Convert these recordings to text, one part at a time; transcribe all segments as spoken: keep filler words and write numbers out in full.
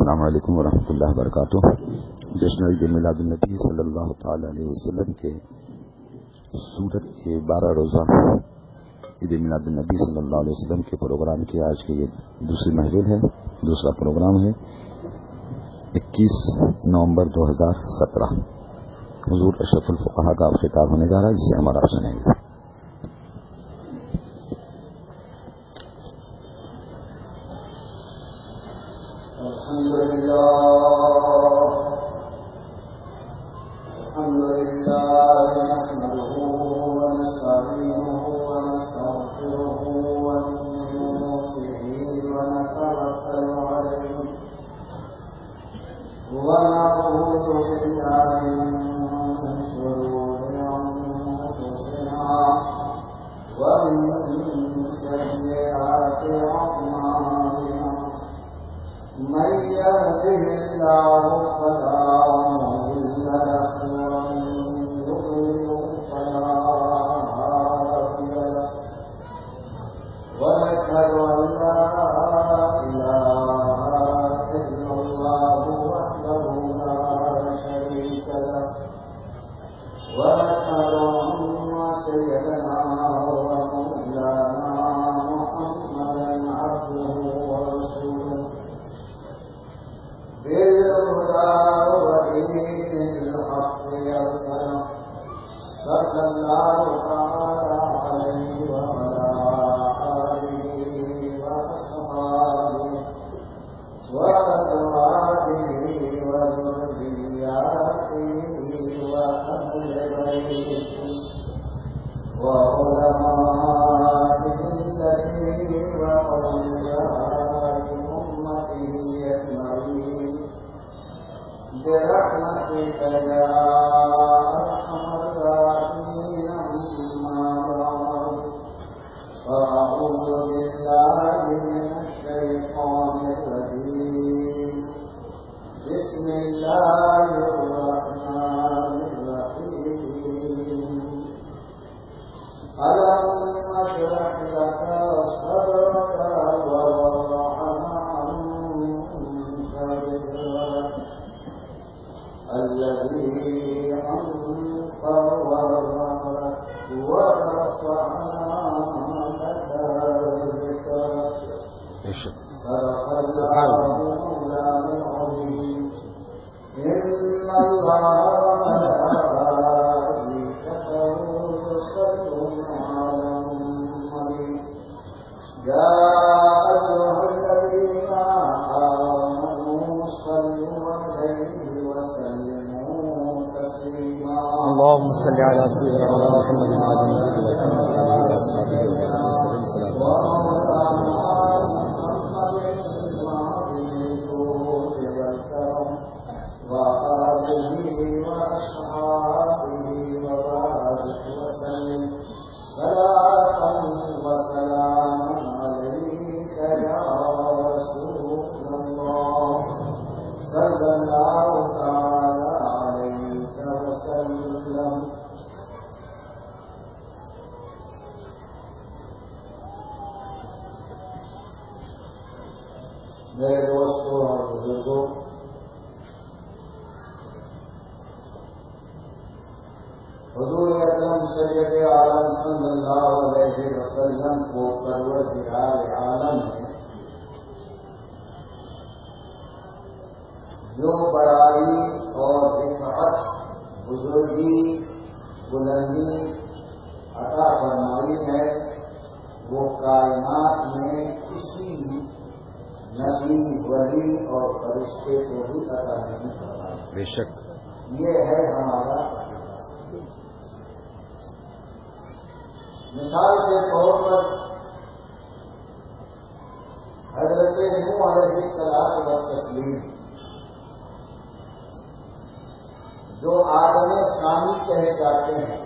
السلام علیکم ورحمۃ اللہ وبرکاتہ۔ جشن عید میلاد النبی صلی اللہ تعالی علیہ وسلم کے سورت کے بارہ روزہ عید میلاد النبی صلی اللہ علیہ وسلم کے پروگرام کی آج کی یہ دوسری محفل ہے، دوسرا پروگرام ہے اکیس نومبر دو ہزار سترہ۔ حضور اشرف الفقہا کا خطاب ہونے جا رہا ہے، جسے ہمارا آپ سنیں گے۔ اللهم صل على سيدنا محمد وعلى آله وصحبه میرے دوستوں اور بزرگوں، حضور اکرم سید عالم صلی اللہ علیہ وسلم کو پروردگار عالم نے جو بڑائی اور رفعت، بزرگی، بلندی عطا فرمائی ہے، وہ کائنات میں کسی نبی، ولی اور فرشتے کو بھی عطا نہیں فرمائی۔ بے شک یہ ہے ہمارا مثال کے طور پر حضرت نوح علیہ السلام و تسلیم، جو آدم ثانی کہے جاتے ہیں،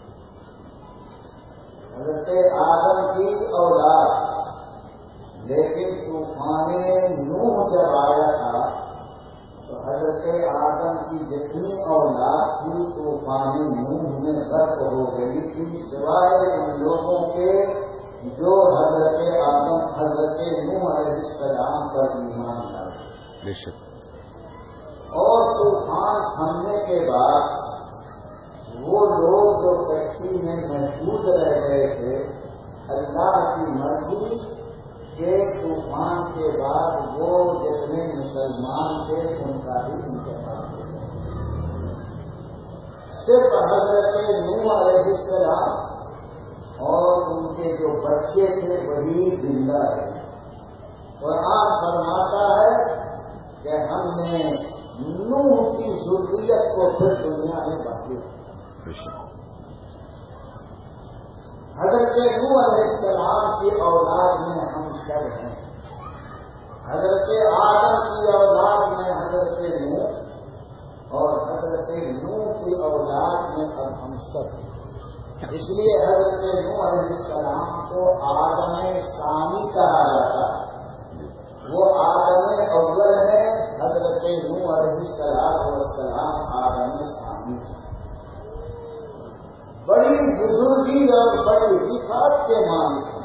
حضرت آدم کی اولاد، لیکن طوفان نوح جب آیا تھا تو حضرت آدم کی جتنی اولاد تھی طوفان نوح میں غرق ہو گئی تھی، سوائے ان لوگوں کے جو حضرت آدم حضرت نوح علیہ السلام پر ایمان لائے۔ بے شک. اور طوفان تھمنے کے بعد وہ لوگ جو کشتی میں محفوظ رہ گئے تھے، اللہ کی مرضی کہ طوفان کے بعد وہ جتنے مسلمان تھے ان کا بھی انتقال ہو گیا. صرف حضرت نوح علیہ السلام اور ان کے جو بچے تھے وہی زندہ ہے. قرآن فرماتا ہے کہ ہم نے نوح کی ذریت کو پھر دنیا میں باقی رکھا. حضرت نوح علیہ السلام کی اولاد میں ہم سب ہیں. حضرت آدم کی اولاد میں حضرت نوح اور حضرت نوح کی اولاد میں اب ہم سب ہیں. اس لیے حضرت نوح علیہ السلام کو آدم ثانی کہا جاتا ہے. وہ آدم اول ہے، حضرت نوح علیہ السلام آدم ثانی. بڑی بزرگی اور بڑی رفعت کے مالک ہیں.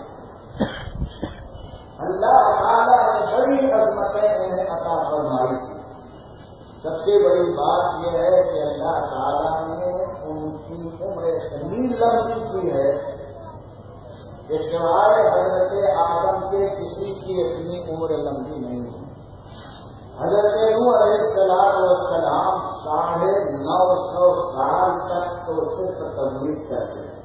اللہ تعالیٰ نے بڑی عظمتیں انہیں عطا فرمائی تھی. سب سے بڑی بات یہ ہے کہ اللہ تعالیٰ نے ان کی عمر اتنی لمبی کی ہے کہ سوائے حضرت آدم کے کسی کی اتنی عمر لمبی نہیں ہے. حضرت نوح علیہ السلام ساڑھے نو سو سال تک تو صرف تبلیغ کرتے ہیں.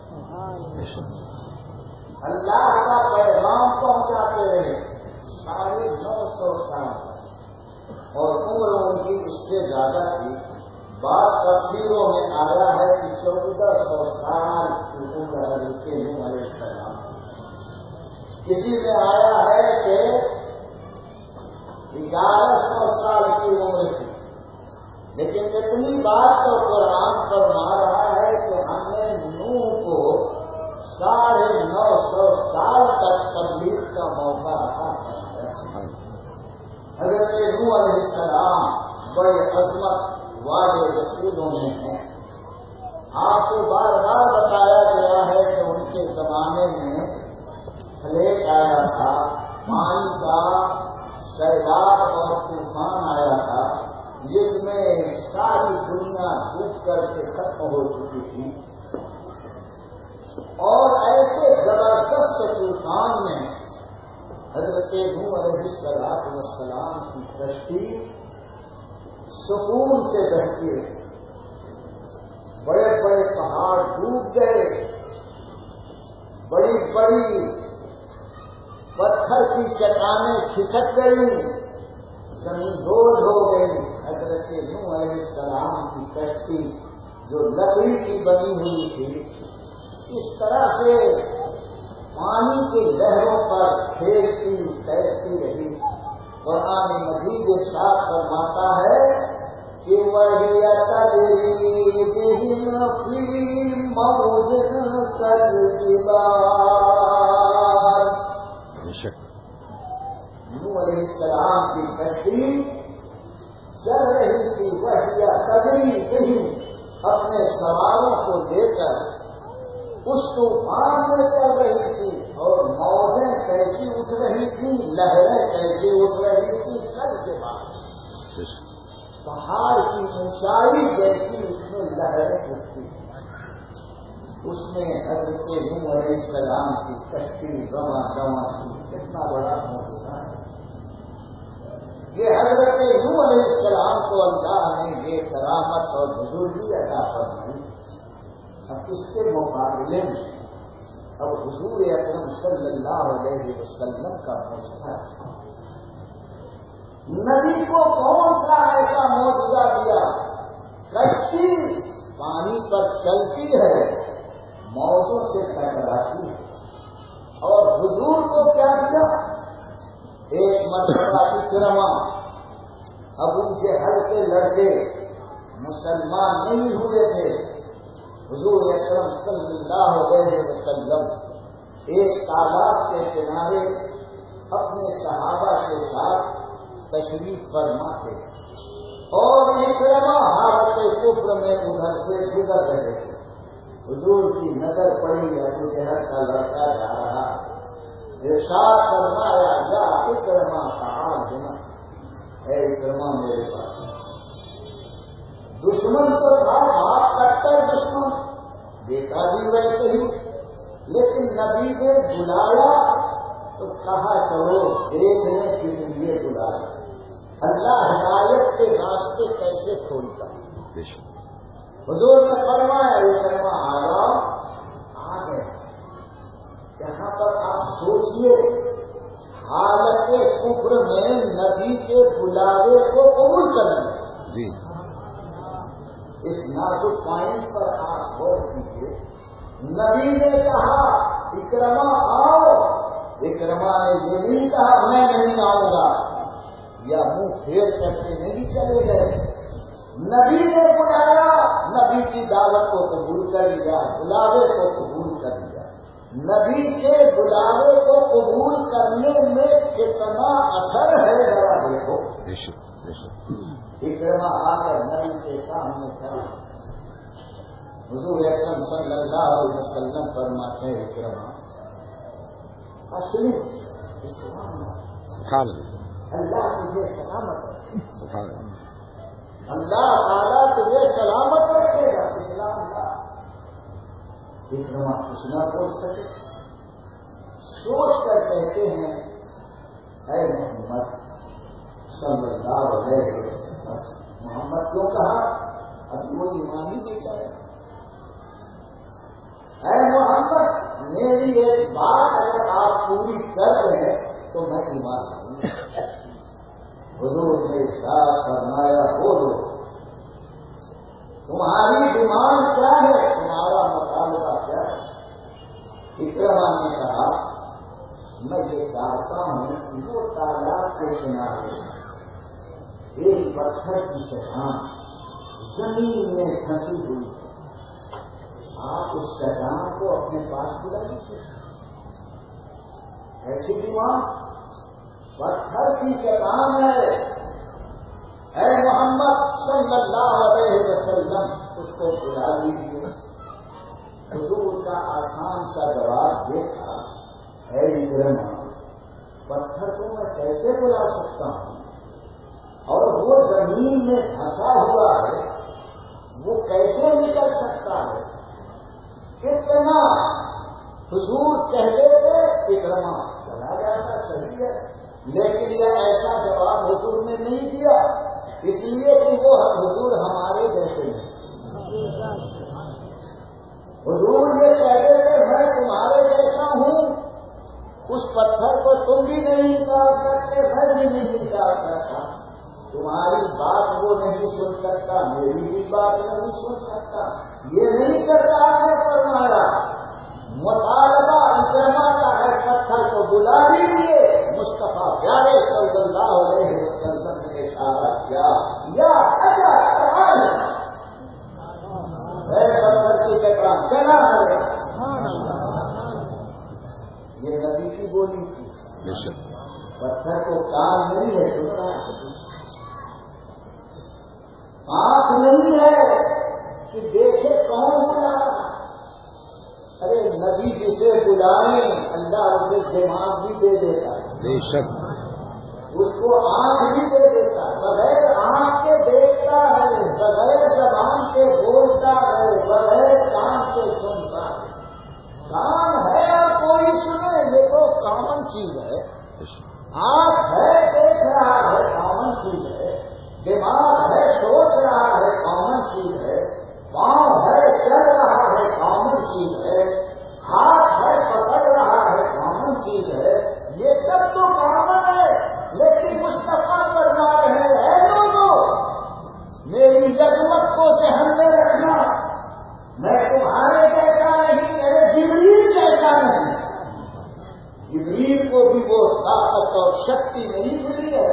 اللہ کا پیغام پہنچاتے رہے ساڑھے نو سو سال تک، اور عمر ان کی اس سے زیادہ تھی. بعض تفسیروں میں آیا ہے کہ چودہ سو سال کی عمر حضرت نوح علیہ السلام. کسی میں آیا ہے کہ گیارہ سو سال کی عمر تھی. لیکن اتنی بات تو قرآن فرما رہا ہے کہ ہم نے نوح کو ساڑھے نو سو سال تک تبلیغ کا موقع عطا فرمایا. حضرت نوح علیہ السلام بڑے عظمت والے رسولوں میں ہیں. آپ کو بار بار بتایا گیا ہے کہ ان کے زمانے میں فلیٹ آیا تھا، پانی کا سیلاب اور طوفان آیا تھا جس میں ساری دنیا ڈوب کر کے ختم ہو چکی تھی. اور ایسے زبردست طوفان میں حضرت نوح علیہ السلام کی کشتی سکون سے بہتی رہی. بڑے بڑے پہاڑ ڈوب گئے، بڑی بڑی پتھر کی چٹانیں کھسک گئی، زمین دھوج ہو گئی. حضرت نوح علیہ السلام کی کشتی جو لکڑی کی بنی ہوئی تھی اس طرح سے پانی کی لہروں پر کھیلتی تیرتی رہی. قرآن مجید ارشاد فرماتا ہے کہ وَهِيَ تَجْرِي بِهِمْ فِي مَوْجٍ كَالْجِبَالِ. نوح علیہ السلام کی کشتی چل رہی تھی، وَهِيَ تَجْرِي بِهِمْ اپنے سواروں کو لے کر اس طوفان میں چل رہی تھی. اور موجیں کیسی اٹھ رہی تھی، لہریں کیسی اٹھ رہی تھی. کل کے بعد پہاڑ کی اونچائی جیسی اس میں لہریں اٹھتی تھی. اس میں حضرت نوح علیہ السلام کی کشتی رواں رواں تھی. کتنا بڑا معجزہ ہے یہ! حضرت نوح علیہ السلام کو اللہ نے یہ کرامت اور بزرگی عطا فرمائی. اب اس کے مقابلے میں اب حضور اکرم صلی اللہ علیہ وسلم کا معجزہ ہے. نبی کو کون سا ایسا معجزہ دیا؟ کشتی پانی پر چلتی ہے، موجوں سے ٹکراتی ہے. اور حضور کو کیا دیا؟ ایک مرتبہ اکرما ابو جہل کے لڑکے مسلمان نہیں ہوئے تھے. حضور اکرم صلی اللہ علیہ وسلم ایک تالاب کے کنارے اپنے صحابہ کے ساتھ تشریف فرما تھے اور اکرما حالت کفر میں ادھر سے گزر رہے تھے. حضور کی نظر پڑی ابو جہل کا لڑکا جا رہا. ارشاد فرمایا یا اکرما تعال بنا، اے اکرما میرے پاس. دشمن تو تھا باپ کٹر دشمن, بیٹا بھی ویسے ہی, لیکن نبی نے بلایا تو کہا چلو دیکھ لیں کس لیے بلایا. اللہ ہدایت کے راستے کیسے کھولتا ہے. حضور نے فرمایا یہ کرما آ جاؤ, آ گئے. یہاں پر آپ سوچئے حالت کفر میں نبی کے بلاوے کو قبول کرنا. جی اس نازک پوائنٹ پر آپ غور کیجیے. نبی نے کہا اکرما آؤ, اکرما نے یہ نہیں کہا میں نہیں آؤں گا, یا منہ پھیر کر کے نہیں چلے گئے. نبی نے بلایا, نبی کی دعوت کو قبول کر لیا, بلاوے کو قبول کر لیا. نبی کے بلاوے کو قبول کرنے میں کتنا اثر ہے ذرا دیکھو. اکرما آ کر نبی کے سامنے کھڑا. حضور اکرم صلی اللہ علیہ وسلم فرماتے ہیں اکرما اصلی اسلام اللہ تجھے سلامت رکھے, اللہ تعالیٰ تجھے سلامت رکھے گا. اسلام کا اکرما کچھ نہ بول سکے, سوچ کر کہتے ہیں اے محمد صلی اللہ علیہ وسلم. محمد کیوں کہا, ابھی وہ ایمان ہی نہیں کرے. اے محمد میری ایک بات اگر آپ پوری کر رہے ہیں تو میں ایمان لاؤں گا. حضور نے ارشاد فرمایا بولو تمہاری ڈیمانڈ کیا ہے, تمہارا مطالبہ کیا ہے. اکرما نے کہا میں یہ چاہتا ہوں وہ تالاب کے کنارے ایک پتھر کی چٹان زمین میں پھنسی ہوئی ہے, آپ اس چٹان کو اپنے پاس بلا لیجیے. ایسی ڈیمانڈ, پتھر کی چٹان ہے. اے محمد صلی اللہ علیہ وسلم اس کو بلا لیجیے. حضور کا آسان سا جواب یہ تھا اے اکرما پتھر کو میں کیسے بلا سکتا ہوں, اور وہ زمین میں پھنسا ہوا ہے, وہ کیسے نکل سکتا ہے. کتنا حضور کہہ دیتے اکرما چلا جاتا, صحیح ہے, لیکن یہ ایسا جواب حضور نے نہیں دیا, اس لیے کہ وہ حضور ہمارے جیسے ہیں. حضور یہ کہہ دیتے میں تمہارے جیسا ہوں, اس پتھر کو تم بھی نہیں نکال سکتے, میں بھی نہیں نکال سکتا. تمہاری بات وہ نہیں سن سکتا, میری بھی بات نہیں سن سکتا. یہ نہیں کرتا آپ نے فرمایا مطالبہ اکرما کا ہے پتھر کو بلا لیجیے. مصطفیٰ پیارے صلی اللہ علیہ وسلم نے اشارہ کیا یا اچھا پتھر کی چٹان چلا ہے. یہ نبی کی بولی تھی. پتھر کو کام نہیں ہے سننا, آنکھ نہیں ہے کہ دیکھے کون بلا. ارے نبی جسے بلائیں اللہ اسے دماغ بھی دے دیتا ہے, بے شک اس کو آنکھ بھی دے دیتا ہے. بغیر آنکھ کے دیکھتا ہے, بغیر زبان کے بولتا ہے, بغیر کان کے سنتا ہے. کان ہے اور کوئی سنے یہ تو کامن چیز ہے. آنکھ ہے دیکھ رہا ہے کامن چیز ہے. دماغ ہے سوچ رہا ہے کامن چیز ہے. پاؤں ہے چل رہا ہے کامن چیز ہے. ہاتھ ہے پکڑ رہا ہے کامن چیز ہے. یہ سب تو کامن ہے, لیکن مصطفیٰ فرما رہے ہیں لوگوں میری عظمت کو ذہن میں رکھنا. میں تمہارے جیسا نہیں, میرے جبریل جیسا نہیں. جبریل کو بھی وہ طاقت اور شکتی نہیں ملی ہے.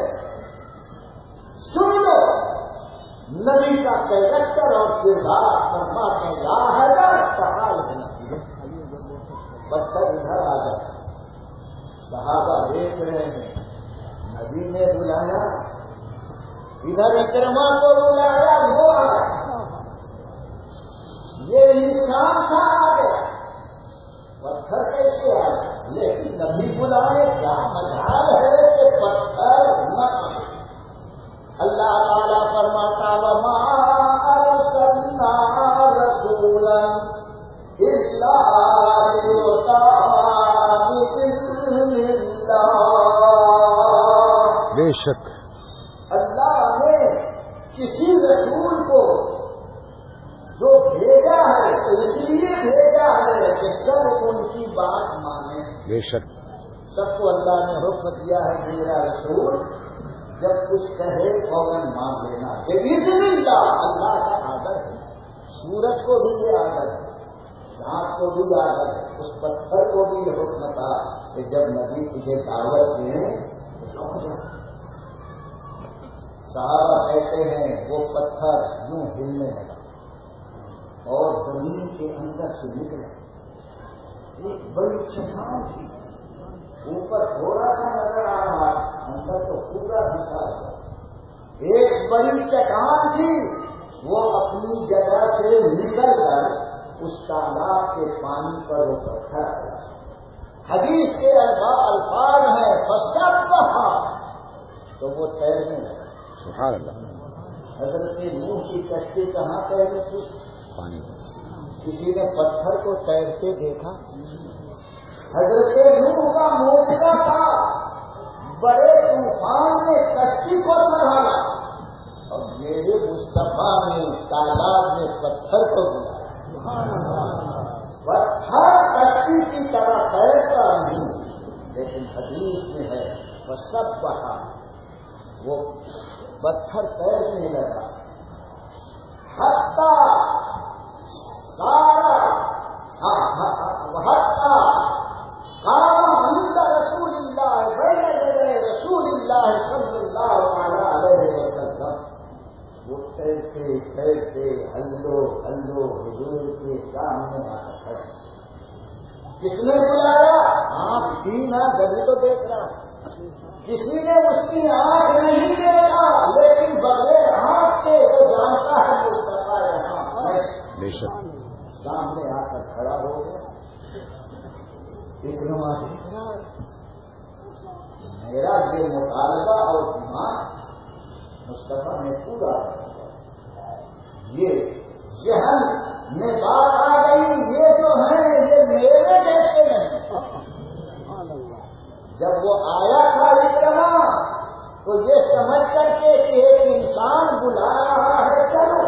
سن لو نبی کا کیریکٹر اور کردار فرما کے لا ہے سوال ہے. بچہ ادھر آ جائے, صحابہ دیکھ رہے ہیں نبی نے بلایا, ادھر اکرما کو بلایا, وہ آیا. یہ انسان تھا آ گیا, پتھر کیسے آیا, لیکن نبی بلائے. کیا مجال ہے کہ پتھر نہ اللہ بے شک اللہ نے کسی رسول کو جو بھیجا ہے تو اس لیے بھیجا ہے کہ سب ان کی بات مانے. بے شک سب کو اللہ نے حکم دیا ہے میرا رسول جب کچھ کہے فوراً مان لینا. باذن اللہ اللہ کا آدر ہے. سورج کو بھی یہ آدر ہے, چاند کو بھی آدر ہے, اس پتھر کو بھی یہ حکم تھا کہ جب نبی تجھے دعوت دیں تو رک جا. صحابہ کہتے ہیں وہ پتھر یوں ہلنے لگا اور زمین کے اندر سے نکلا. ایک بڑی چٹان تھی, اوپر تھوڑا سا نظر آ رہا, اندر تو پورا دکھا ہوا. ایک بڑی چٹان تھی, وہ اپنی جگہ سے نکل کر اس تالاب کے پانی پر وہ پتھر آیا. حدیث کے الفاظ ہیں فسبح, تو وہ تیرنے لگا. سبحان اللہ. حضرت نوح کی کشتی کہاں تیرنے تھی؟ پانی. کسی نے پتھر کو تیرتے دیکھا؟ حضرت نوح کا معجزہ تھا, بڑے طوفان نے کشتی کو سنبھالا اور میرے مصطفیٰ نے تالاب میں پتھر کو بلایا. پتھر کشتی کی طرح تیرتا نہیں, لیکن حدیث میں ہے وہ سب بہا, وہ پتھر تیرنے لگا. حتی سارا حتی کام عند رسول اللہ بین یدی رسول اللہ صلی اللہ علیہ وسلم. وہ تیرتے تیرتے ہلو ہلو حضور کے سامنے آ کر کس نے بلایا؟ آنکھ تھی نہ, گلی تو دیکھ رہا. کسی نے اس کی آنکھ نہیں دیکھا, لیکن بغیر آنکھ کے وہ جانتا ہے مصطفیٰ یہاں بے شک سامنے آ کر کھڑا ہو گیا. اکرما دیکھ رہا ہے, میرا یہ مطالبہ اور ایمان مصطفیٰ نے پورا کیا. یہ ذہن میں بات آ گئی, یہ جو ہیں یہ میرے جیسے نہیں. جب وہ آیا تھا اکرما تو یہ سمجھ کر کے کہ ایک انسان بلا رہا ہے چلو,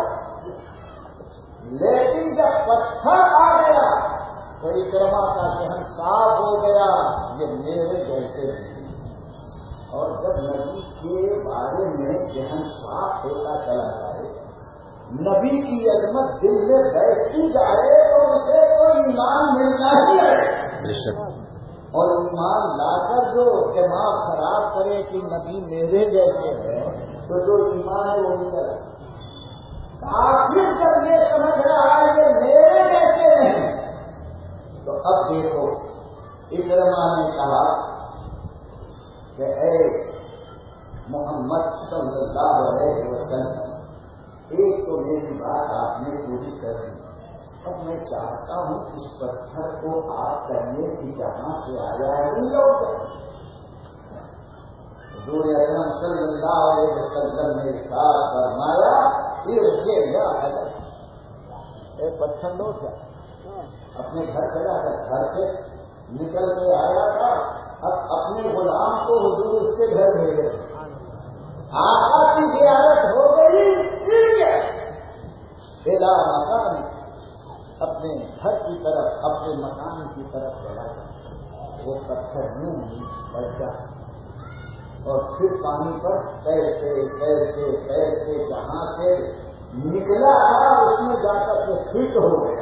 لیکن جب پتھر آ گیا تو اکرما کا ذہن صاف ہو گیا, یہ میرے جیسے نہیں. اور جب نبی کے بارے میں ذہن صاف ہوتا چلا جائے, نبی کی عظمت دل میں بیٹھتی جائے تو اسے تو ایمان ملنا ہی ہے. اور ایمان لا کر جو دماغ خراب کرے کہ نبی میرے جیسے ہے تو جو ایمان ہے وہ نہیں کرے. آخر جب یہ سمجھ رہا ہے کہ میرے جیسے نہیں, تو اب دیکھو اکرما نے کہا کہ اے محمد صلی اللہ علیہ وسلم, ایک تو میری بات آپ نے پوری کر دی, اب میں چاہتا ہوں اس پتھر کو آپ کرنے کی جہاں سے آیا ہے لوگ. حضور اکرم صلی اللہ علیہ وسلم نے ارشاد فرمایا ایک پتھر لوٹ جا, اپنے گھر چلا کر گھر سے نکل کے آیا تھا, اب اپنے غلام کو حضور اس کے گھر بھیجے. آقا کی زیارت ہو گئی, بلا مکان اپنے گھر کی طرف اپنے مکان کی طرف چلا جائے. وہ پتھر یوں ہی بڑھتا اور پھر پانی پر تیرتے تیرتے تیرتے جہاں سے نکلا تھا اس میں جا کر کے فٹ ہو گیا.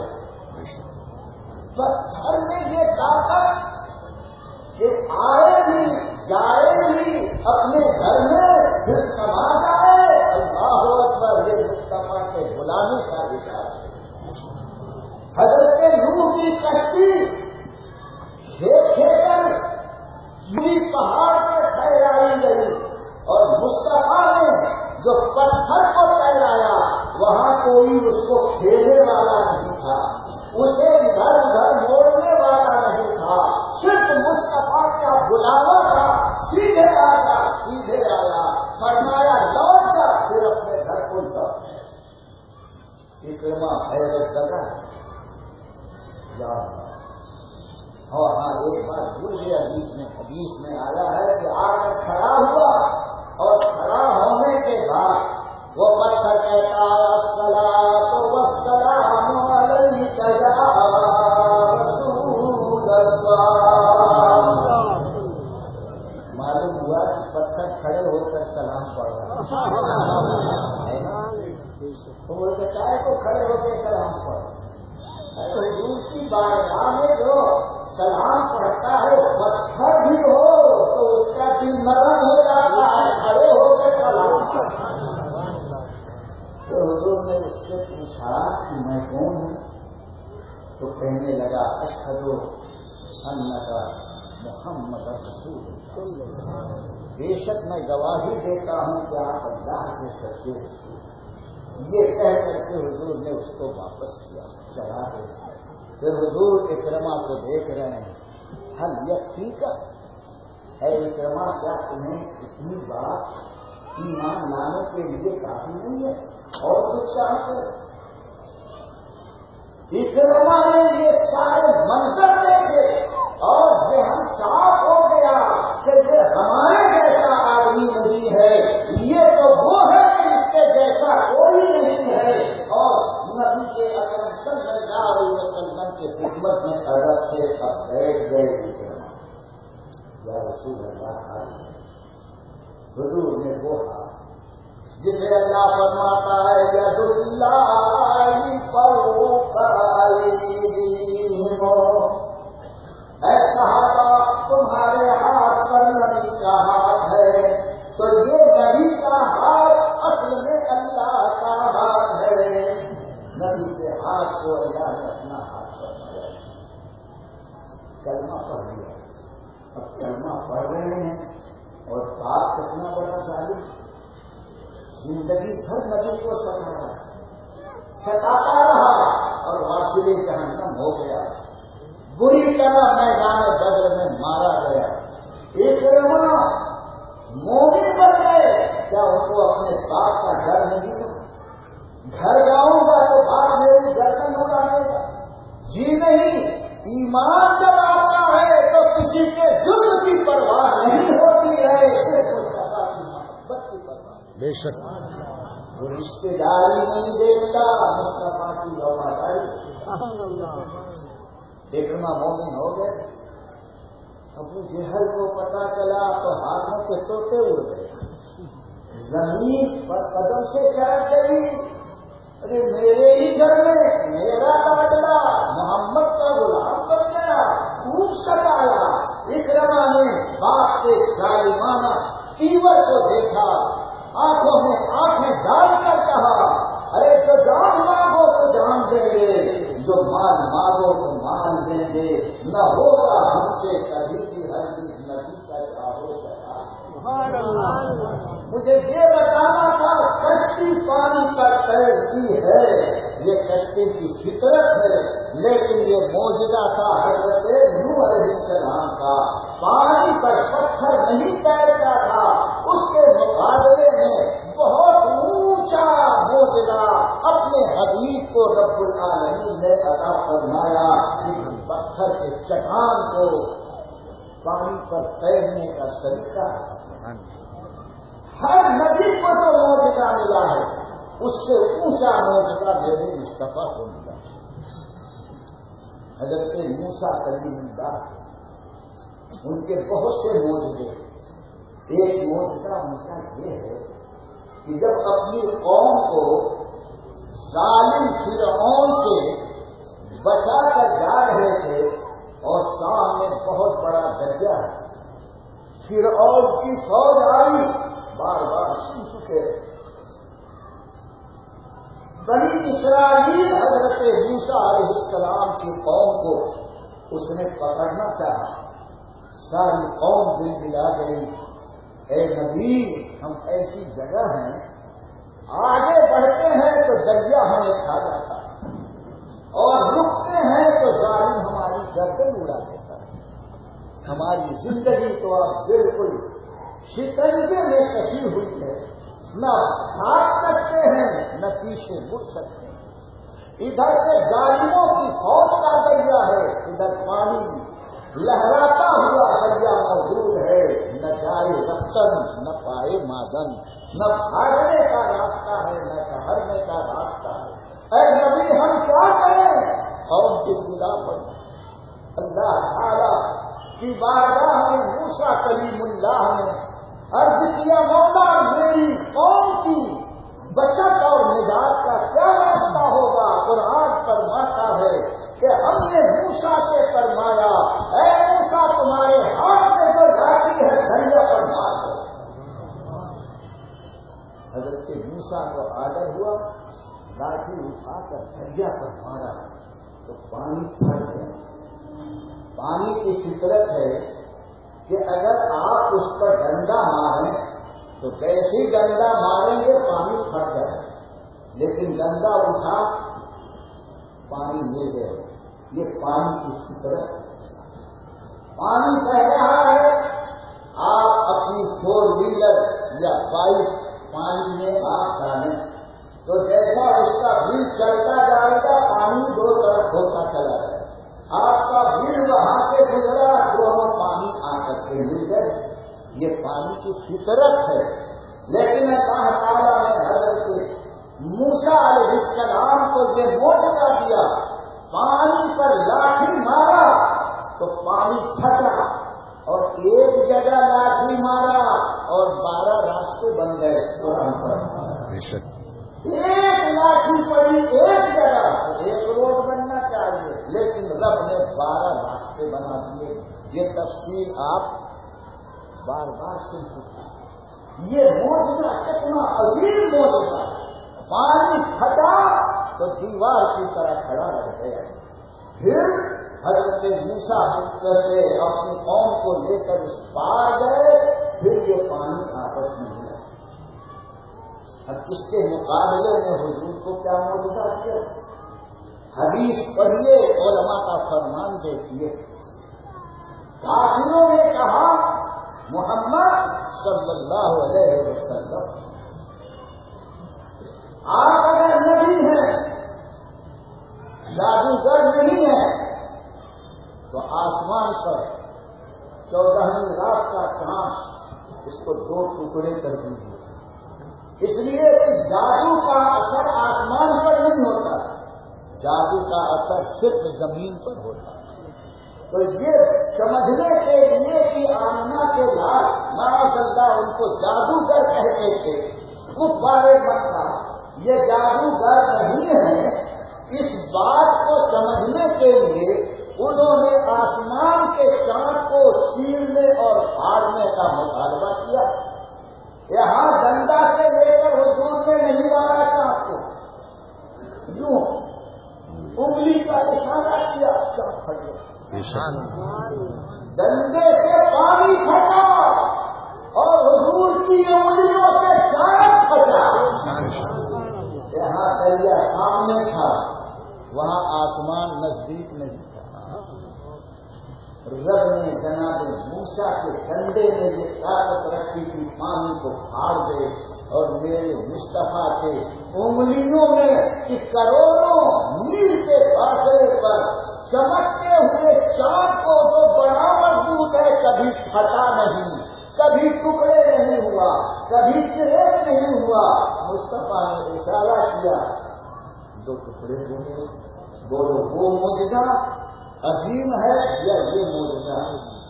پتھر میں یہ طاقت کہ آئے بھی جائے بھی اپنے گھر میں پھر سما جائے. اللہ اکبر, یہ مصطفیٰ کے غلامی کا وچار ہے. حضرت نوح کی کشتی دیکھے کر پوری پہاڑ پر ٹھہرائی گئی اور مصطفیٰ نے جو پتھر کو ٹھہرایا وہاں کوئی اس کو کھیلنے والا نہیں تھا, اسے ادھر ادھر موڑنے والا نہیں تھا, صرف مصطفیٰ کا بلاوا تھا. سیدھے آیا سیدھے آیا فرمایا لوٹ جا, پھر اپنے گھر کو لوٹ. اکرما حیرت زدہ ہے. اور ہاں ایک بات بھول گیا, حدیث میں حدیث میں آیا ہے کہ آ کر کھڑا ہوا آدمی پتھر کھڑے ہو کر سلام پڑھ رہا ہے تو بولتے چاہے کو کھڑے ہو کے سلام پڑھ حضور کی بارگاہ میں جو سلام پڑھتا ہے پتھر بھی ہو تو اس کا دل نرم ہو جاتا ہے کھڑے ہو کر سلام پڑھتا ہے. تو حضور نے اس سے پوچھا کہ میں کون ہوں؟ تو کہنے لگا اشہد انک محمد رسول اللہ، بے شک میں گواہی دیتا ہوں کہ آپ اللہ کے سچے رسول. یہ کہہ کر کے حضور نے اس کو واپس کیا چلا دے. پھر حضور اکرما کو دیکھ رہے ہیں حل یکفی کا اے اکرما کیا تمہیں اتنی بات ایمان لانے کے لیے کافی نہیں ہے اور کچھ چاہتے؟ اکرما نے یہ سارے منظر دیکھے اور ذہن صاف ہو گیا کہ یہ ہمارے جیسا آدمی نہیں ہے، یہ تو وہ ہے جس کے جیسا کوئی نہیں ہے. اور نبی کے اکرم صلی اللہ علیہ وسلم کی خدمت میں ادب سے اب بیٹھ گئے. یا رسول اللہ، حضور نے وہ جسے اللہ فرماتا ہے ید اللہ فوق ایدیہم، اے صحابہ تمہارے ہاتھ پر نبی کا ہاتھ ہے. تو یہ نبی کا ہاتھ اصل میں اللہ کا ہاتھ ہے. نبی کے ہاتھ کو اللہ نے اپنا ہاتھ پر پکڑا. کلمہ پڑھ لیا. اب کلمہ پڑھ رہے ہیں اور بات کتنا بڑا ظالم، زندگی بھر نبی کو ستایا ستاتا رہا اور واصل جہنم ہو گیا. بری طرح میدان بدر میں مارا گیا. ایک مومن بن گئے. کیا ان کو اپنے باپ کا ڈر نہیں تھا؟ گھر جاؤں گا تو باپ میری گردن اڑانے گا. جی نہیں، ایمان جب آتا ہے تو کسی کے ظلم کی پرواہ نہیں ہوتی ہے، صرف مصطفیٰ کی محبت کی پرواہ. بے شک وہ رشتے داری نہیں دیکھتا، مصطفیٰ کی وفاداری. اکرما مومن ہو گئے. ابو جہل کو پتا چلا تو ہاتھوں کے توتے اڑ گئے. زمین پر قدم سے سڑک گئی. ارے میرے ہی گھر میں میرا لاڈلا محمد کا غلام بن گیا. خوب ستایا. اکرما نے باپ کے ظالمانہ تیور کو دیکھا، آنکھوں میں آنکھیں ڈال کر کہا ارے جو جان مانگو تو جان دیں گے، جو مال مانگو تو مال دیں گے، نہ ہوگا ہم سے کبھی بھی ہرگز نبی کا چاہو سکا. مجھے یہ بتانا تھا کشتی پانی پر تیرتی ہے، یہ کشتی کی فطرت ہے، لیکن یہ معجزہ تھا حضرت نوح علیہ السلام کا. پانی پر پتھر نہیں تیرتا تھا، اس کے مقابلے میں بہت اونچا معجزہ اپنے حبیب کو رب العالمین نے عطا فرمایا. پتھر کے چٹان کو پانی پر تیرنے کا طریقہ. ہر نبی کو جو معجزہ ملا ہے اس سے اونچا معجزہ میرے مصطفیٰ کو ملا. حضرت موسیٰ کلیم اللہ ان کے بہت سے معجزے. ایک معجزہ ان کا یہ ہے کہ جب اپنی قوم کو ظالم فرعون سے بچا کر جا رہے تھے اور سامنے بہت بڑا دریا ہے، فرعون کی فوج آئی. بار بار سن چکے بنی اسرائیل حضرت موسیٰ علیہ السلام کی قوم کو اس نے پکڑنا چاہا. ساری قوم دل دلا گئی. اے نبی ہم ایسی جگہ ہیں آگے بڑھتے ہیں تو دریا ہمیں کھا جاتا ہے اور رکتے ہیں تو ظالم ہماری گردن اڑا دیتا ہے. ہماری زندگی تو اب بالکل شکنجے میں کسی ہوئی ہے، نہ بھاگ سکتے ہیں نہ پیچھے مڑ سکتے ہیں. ادھر سے ظالموں کی فوج کا دریا ہے، ادھر پانی لہراتا ہوا دریا موجود ہے. نہ جائے رفتن نہ پائے مادن، نہ بھاگنے کا راستہ ہے نہ ٹہرنے کا راستہ ہے. اے نبی ہم کیا کریں؟ قوم کی گدا پر اللہ تعالی کی بارگاہ میں موسیٰ کلیم اللہ نے کیا مولا میری قوم کی بچت اور نجات کا کیا راستہ ہوگا؟ قرآن فرماتا ہے کہ ہم نے موسیٰ سے فرمایا اے موسیٰ تمہارے ہاتھ میں جو لاٹھی ہے دریا پر مار دو. حضرت موسیٰ کو آڈر ہوا، لاٹھی اٹھا کر دریا پر مارا تو پانی پھٹ گیا. پانی کی فطرت ہے کہ اگر آپ اس پر ڈنڈا ماریں تو کیسی ڈنڈا ماریں گے پانی پھٹ جائے، لیکن ڈنڈا اٹھا پانی مل گئے. یہ پانی کی فطرت ہے. پانی بہ رہا ہے، آپ اپنی فور ویلر یا بائک پانی میں آپ ڈالیں تو جیسا اس کا ویل چلتا جائے گا پانی دو طرف ہوتا چلا جائے. آپ کا ویل وہاں سے گزرا دونوں پانی آ کر کے مل گئے. یہ پانی کی فطرت ہے. لیکن اللہ تعالیٰ نے حضرت موسیٰ علیہ السلام کو یہ معجزہ دیا، پانی پر لاٹھی مارا تو پانی پھٹا، اور ایک جگہ لاٹھی مارا اور بارہ راستے بن گئے. قرآن پر ایک لاٹھی پڑی ایک جگہ، ایک روڈ بننا چاہیے، لیکن رب نے بارہ راستے بنا دیے. یہ تفصیل آپ بار بار سن چکے. یہ معجزہ کتنا عظیم معجزہ. پانی پھٹا تو دیوار کی طرح کھڑا رہ گیا. پھر حضرت موسیٰ کرتے اپنی قوم کو لے کر اس پار گئے. پھر یہ پانی آپس میں ملا. اب اس کے مقابلے میں حضور کو کیا معجزہ کیا؟ حدیث پڑھیے، علماء کا فرمان دیکھیے. کافروں نے کہا محمد صلی اللہ علیہ وسلم آپ اگر نبی ہیں، جادوگر نہیں ہیں، تو آسمان پر چودہویں رات کا چاند اس کو دو ٹکڑے کر دیجیے. اس لیے کہ جادو کا اثر آسمان پر نہیں ہوتا، جادو کا اثر صرف زمین پر ہوتا. تو یہ سمجھنے کے لیے کہ آمنہ کے لاکھ معاذ اللہ ان کو جادوگر کہتے تھے، کفار مکہ یہ جادوگر نہیں ہے، اس بات کو سمجھنے کے لیے انہوں نے آسمان کے چاند کو چیرنے اور پھاڑنے کا مطالبہ کیا. یہاں ڈنڈا سے لے کر حضور نے نہیں مارا چاند کو، یوں انگلی کا اشارہ کیا، چاند پھٹ گیا. ڈنڈے سے پانی پھٹا اور حضور کی انگلیوں سے چاند پھٹا. یہاں دریا سامنے تھا، وہاں آسمان نزدیک نہیں تھا. رب نے جناب موسیٰ کے ڈنڈے میں یہ طاقت رکھی تھی پانی کو پھاڑ دے، اور میرے مصطفیٰ کے انگلیوں میں کہ کروڑوں میل کے فاصلے پر چمکتے ہوئے چاند کو جو بڑا مضبوط ہے، کبھی پھٹا نہیں، کبھی ٹکڑے نہیں ہوا، کبھی کریک نہیں ہوا. مصطفیٰ نے اشارہ کیا، دو ٹکڑے ہوئے. بولو وہ معجزہ عظیم ہے یا یہ معجزہ؟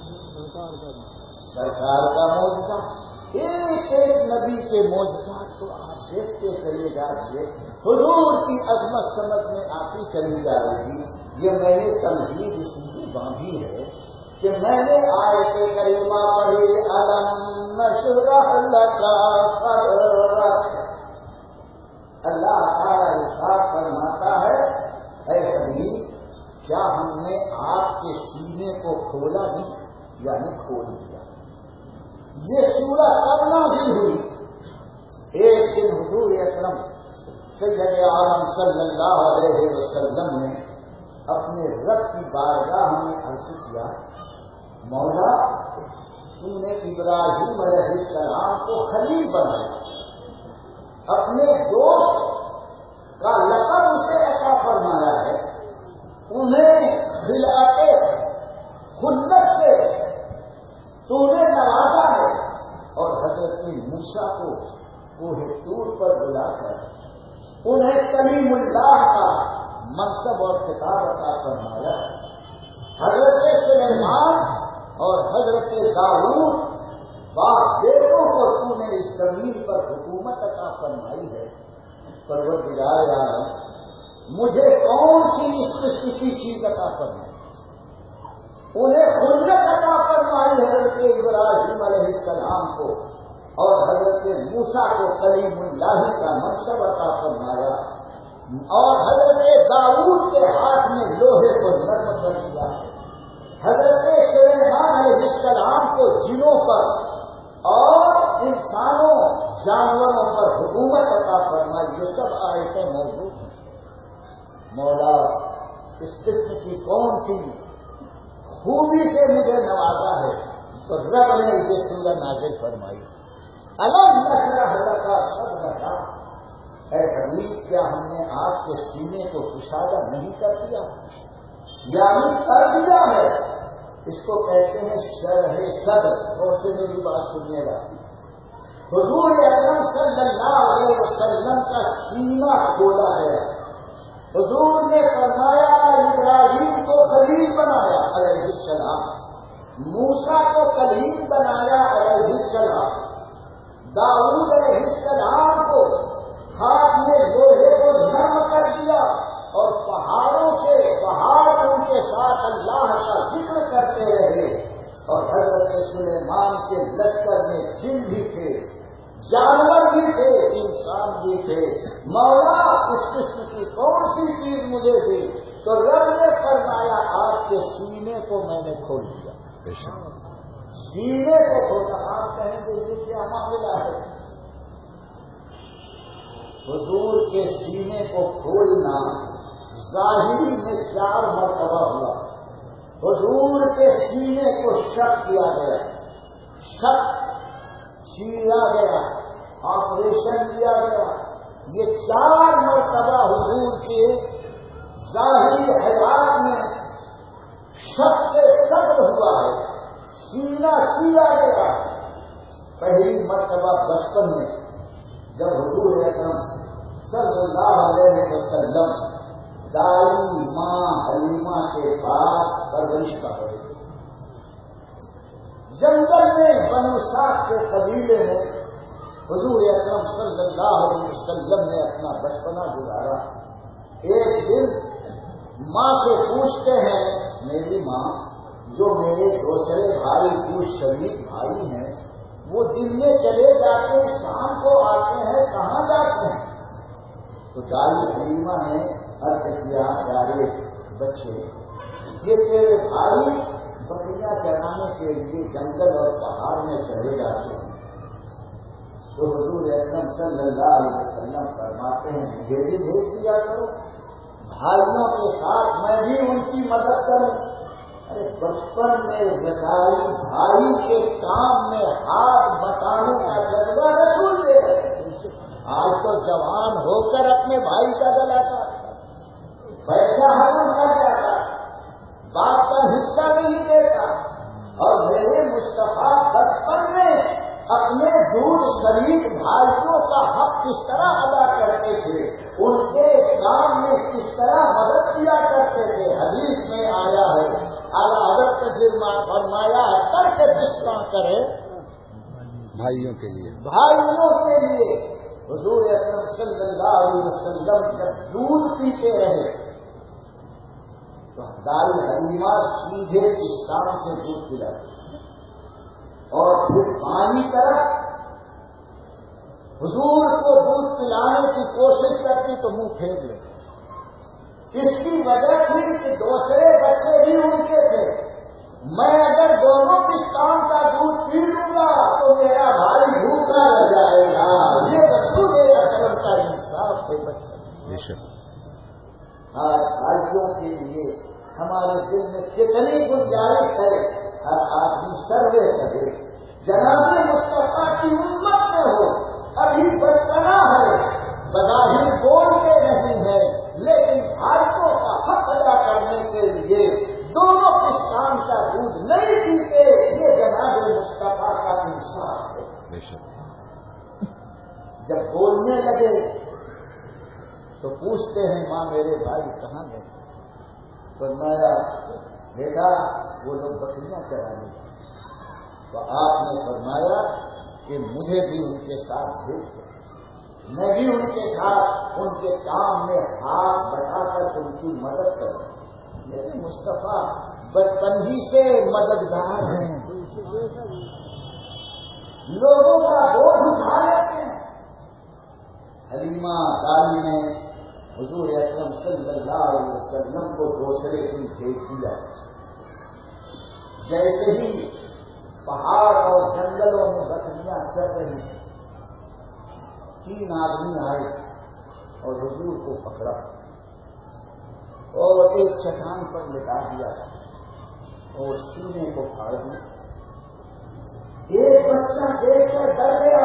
سرکار کا معجزہ. ایک ایک نبی کے معجزات تو آپ دیکھتے چلے جائیے، حضور کی عظمت سمجھ میں آتی چلی جا رہی. یہ میں نے تمہید اس لیے باندھی ہے کہ میں نے آیت کریمہ پڑھی، الم نشرح لک صدرک. اللہ تعالیٰ ارشاد فرماتا ہے، اے حبیب کیا ہم نے آپ کے سینے کو کھولا نہیں؟ یعنی کھول دیا. یہ سورت کب نازل ہوئی؟ ایک دن حضور اکرم سید عالم صلی اللہ علیہ وسلم نے اپنے رب کی بارگاہ میں عرض کیا، مولا تم نے ابراہیم علیہ السلام کو خلیل بنایا، اپنے دوست کا لقب اسے عطا فرمایا ہے، انہیں خلعت خلت سے تو نے نوازا ہے، اور حضرت موسیٰ کو کوہ طور پر بلا کر انہیں کلیم اللہ کا منصب اور خطاب عطا فرمایا. حضرت سلیمان اور حضرت داؤد باپ بیٹوں کو تو نے زمین پر حکومت عطا فرمائی ہے، پروردگار عالم مجھے کون سی اس قسم کی چیز عطا فرمائی؟ انہیں خلت عطا فرمائی حضرت ابراہیم علیہ السلام کو، اور حضرت موسیٰ کو کلیم اللہ کا منصب عطا فرمایا، اور حضرت داؤد کے ہاتھ میں لوہے کو نرم کر دیا، حضرت سلیمان علیہ السلام کو جنوں پر اور انسانوں جانوروں پر حکومت عطا فرمائی۔ یہ سب آیتیں موجود ہیں۔ مولا اس قسم کی کون سی خوبی سے مجھے نوازا ہے، تو رب نے یہ سورہ نازل فرمائی۔ الم نشرح لک صدرک، اے حبیب کیا ہم نے آپ کے سینے کو کشادہ نہیں کر دیا؟ یعنی کر دیا ہے۔ اس کو کہتے ہیں شرح صدر۔ اور سے میری بات سنیے گا، حضور اکرم صلی اللہ علیہ وسلم کا سینہ کھولا ہے۔ حضور نے فرمایا ابراہیم کو خلیل بنایا علیہ السلام، موسیٰ کو کلیم بنایا علیہ السلام، داؤد علیہ السلام کو ہاتھ میں لوہے کو نرم کر دیا، اور پہاڑوں سے پہاڑ ان کے ساتھ اللہ کا ذکر کرتے رہے، اور حضرت سلیمان کے لشکر میں جن بھی تھے، جانور بھی تھے، انسان بھی تھے۔ مولا اس قسم کی کون سی چیز مجھے دی؟ تو رب نے فرمایا آپ کے سینے کو میں نے کھول دیا۔ سینے کو کھولا۔ آپ کہیں گے یہ کیا معاملہ ہے؟ حضور کے سینے کو کھولنا ظاہری میں چار مرتبہ ہوا۔ حضور کے سینے کو شک کیا گیا، شک چیرا گیا، آپریشن کیا گیا۔ یہ چار مرتبہ حضور کے ظاہری حیات میں شک سے صبر ہوا ہے، سینہ چیرا گیا۔ پہلی مرتبہ بچپن میں جب حضور اکرم صلی اللہ علیہ وسلم دائی ماں حلیمہ کے پاس پرورش کا ہوئے، جنگل میں بنو سعد کے قبیلے میں حضور اکرم صلی اللہ علیہ وسلم نے اپنا بچپنا گزارا۔ ایک دن ماں سے پوچھتے ہیں، میری ماں جو میرے دوسرے بھائی کچھ شریک بھائی ہیں وہ دن میں چلے جاتے ہیں، شام کو آتے ہیں، کہاں جاتے ہیں؟ تو دائی حلیمہ نے عرض کیا، پیارے بچے یہ تیرے بھائی بکریاں چرانے کے لیے جنگل اور پہاڑ میں چلے جاتے ہیں۔ تو حضور اکرم صلی اللہ علیہ وسلم فرماتے ہیں مجھے بھی بھیج دیا کرو، بھائیوں کے ساتھ میں بھی ان کی مدد کروں۔ ارے بچپن میں بچائی بھائی کے کام میں ہاتھ بٹانے کا جذبہ رسول دے رہے، آج تو جوان ہو کر اپنے بھائی کا گلا کاٹتا، پیسہ حاصل کر جاتا، باپ کا حصہ نہیں دیتا۔ اور میرے مصطفیٰ بچپن میں اپنے دودھ شریک بھائیوں کا حق کس طرح ادا کرتے تھے، ان کے کام میں کس طرح مدد کیا کرتے تھے۔ حدیث میں آیا ہے اعلیٰ حضرت کا فرمایا ہے ترک دشمہ کرے بھائیوں کے لیے، بھائیوں کے لیے۔ حضور اکرم صلی اللہ علیہ وسلم جب دودھ پیتے رہے تو دائی حلیمہ سیدھے کسان سے دودھ پلاتی اور پھر پانی طرف حضور کو دودھ پلانے کی کوشش کرتی تو منہ پھینک لیتے۔ اس کی وجہ تھی کہ دوسرے بچے بھی ان کے تھے، میں اگر دونوں کسان کا دودھ پی لوں گا تو میرا بھائی بھوکا رہ جائے گا۔ یہ رسول اکرم کا انصاف ہے بچے۔ آج بھائیوں کے لیے ہمارے دل میں کتنی گنجائش ہے، ہر آدمی سروے کرے، جناب مصطفیٰ کی امت میں ہو، ابھی بچپنا ہے، بظاہر بولتے نہیں ہے، لیکن بھائیوں کا حق ادا کرنے کے لیے دونوں کسان کا دودھ نہیں پیتے، یہ جناب مصطفیٰ کا انصاف ہے۔ جب بولنے لگے تو پوچھتے ہیں ماں میرے بھائی کہاں گئے؟ فرمایا بیٹا وہ لوگ بکریاں چرانے گئے۔ تو آپ نے فرمایا کہ مجھے بھی ان کے ساتھ بھیج دو، میں بھی ان کے ساتھ ان کے کام میں ہاتھ بٹا کر ان کی مدد کروں۔ میرے مصطفیٰ بچپن ہی سے مددگار ہیں، لوگوں کا بوجھ اٹھا لیتے ہیں۔ حلیمہ داری نے حضور اکرم صلی اللہ علیہ وسلم کو دوسرے دن بھیج دیا۔ جیسے ہی پہاڑ اور جنگلوں میں بکریاں چل رہی ہیں، تین آدمی آئے اور حضور کو پکڑا اور ایک چٹان پر لٹا دیا اور سینے کو پھاڑ دیا۔ ایک بچہ دیکھ کر ڈر گیا،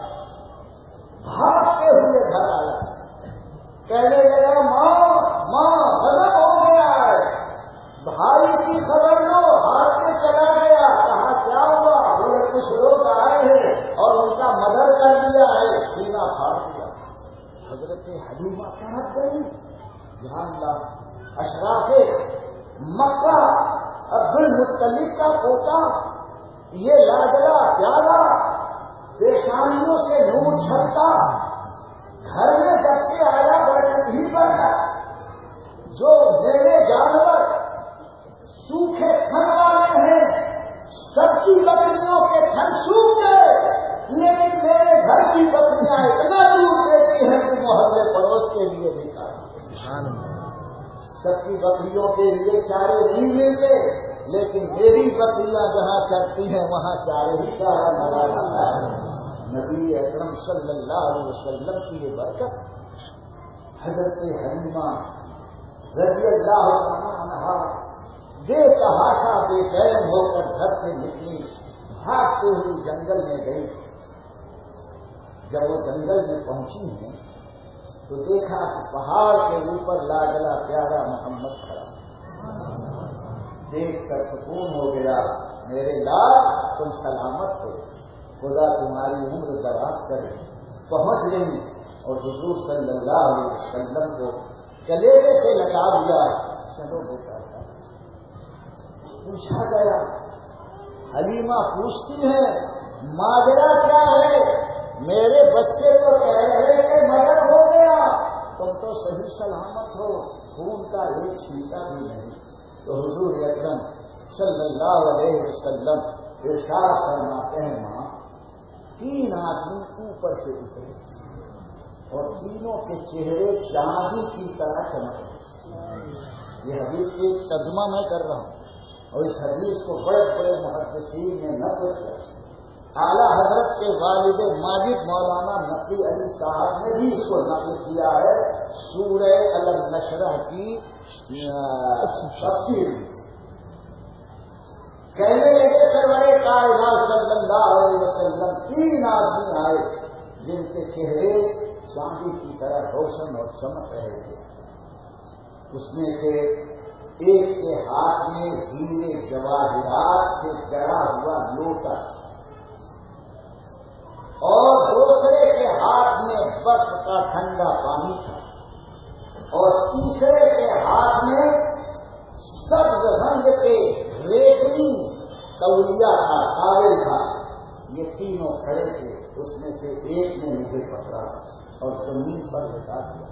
بھاگتے ہوئے گھر آیا، کہنے لگا ماں ماں غضب ہو گیا ہے، بھائی کی خبر لو، ہاتھ سے چلا گیا۔ کہا کیا ہوا؟ بولے کچھ لوگ آئے ہیں اور ان کا مدد کر دیا ہے، سینہ پھاڑ دیا۔ حضرت حلیمہ پہنچ گئی، دھیان لا اشراف مکہ عبد المطلب کا پوتا، یہ لاڈلا پیارا، پیشانیوں سے نور چھلتا، گھر میں جب سے آیا برکت ہی بڑھا۔ جو میرے جانور سوکھے تھن والے ہیں، سب کی بکریوں کے تھن سوکھ گئے، لیکن میرے گھر کی بکریاں اتنا دودھ دیتی ہیں کہ محلے پڑوس کے لیے بھی کھانا۔ سب کی بکریوں کے لیے چارے نہیں ملتے، لیکن میری بکریاں جہاں چرتی ہیں وہاں چارے ہی چارہ لگا رہا ہے۔ نبی اکرم صلی اللہ علیہ وسلم کی یہ برکت۔ حضرت حلیمہ رضی اللہ عنہا بے تحاشا بے چین ہو کر گھر سے نکلی، بھاگتے ہوئی جنگل میں گئی۔ جب وہ جنگل میں پہنچی ہیں تو دیکھا کہ پہاڑ کے اوپر لاڈلا پیارا محمد کھڑا، دیکھ کر سکون ہو گیا۔ میرے لال تم سلامت ہو، خدا تمہاری عمر دراز کرے۔ پہنچ گئی اور حضور صلی اللہ علیہ وسلم کو کلیجے سے لگا دیا۔ چلو بیٹا، پوچھا گیا، حلیمہ پوچھتی ہے ماجرا کیا ہے؟ میرے بچے تو کہہ رہے کہ مدد ہو گیا، تم تو صحیح سلامت ہو، خون کا ایک چھینٹا بھی نہیں۔ تو حضور اکرم صلی اللہ علیہ وسلم ارشاد فرماتے ہیں ماں، تین آدمی اوپر سے اترے اور تینوں کے چہرے چاندی کی طرح چمک رہے۔ یہ حدیث کی ترجمہ میں کر رہا ہوں اور اس حدیث کو بڑے بڑے محدثین نے نقل کیا۔ اعلیٰ حضرت کے والد ماجد مولانا نقی علی صاحب نے بھی اس کو نقل کیا ہے سورہ الم نشرح کی تفسیر میں۔ کہنے لگے سرورے کائنات صلی اللہ علیہ وسلم تین آدمی آئے جن کے چہرے چاندی کی طرح روشن اور چمک رہے تھے۔ اس میں سے ایک کے ہاتھ میں ہیرے جواہرات سے جڑا ہوا لوٹا اور دوسرے کے ہاتھ میں برف کا ٹھنڈا پانی تھا اور تیسرے کے ہاتھ میں سبز رنگ کے ریشمی تولیہ تھا، ٹاول تھا۔ یہ تینوں کھڑے تھے، اس میں سے ایک نے مجھے پکڑا اور زمین پر لٹا دیا۔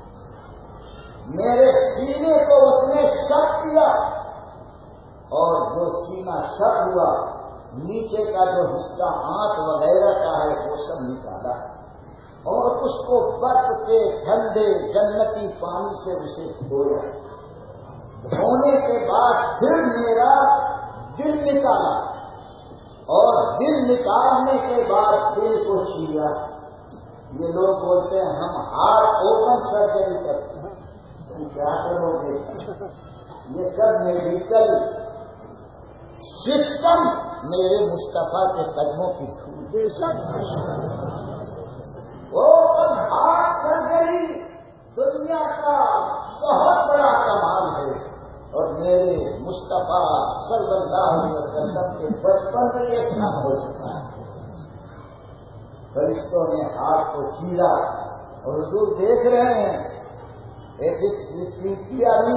میرے سینے کو اس نے شک کیا اور جو سینہ شک ہوا نیچے کا جو حصہ آنکھ وغیرہ کا ہے وہ سب نکالا اور اس کو برف کے ٹھنڈے جنتی پانی سے اسے دھویا۔ دھونے کے بعد پھر میرا دل نکالا اور دل نکالنے کے بعد دل کو چیا۔ یہ لوگ بولتے ہیں ہم ہارٹ اوپن سرجری کرتے ہیں، تم کیا کرو گے؟ یہ سب میڈیکل سسٹم میرے مصطفیٰ کے قدموں کی چھوٹ۔ اوپن ہارٹ سرجری دنیا کا بہت بڑا کمال ہے اور میرے مصطفیٰ صلی اللہ علیہ وسلم کے بچپن میں یہ کام ہو چکا ہے۔ فرشتوں نے ہاتھ کو چیرا اور حضور دیکھ رہے ہیں، ایک سیٹیا نہیں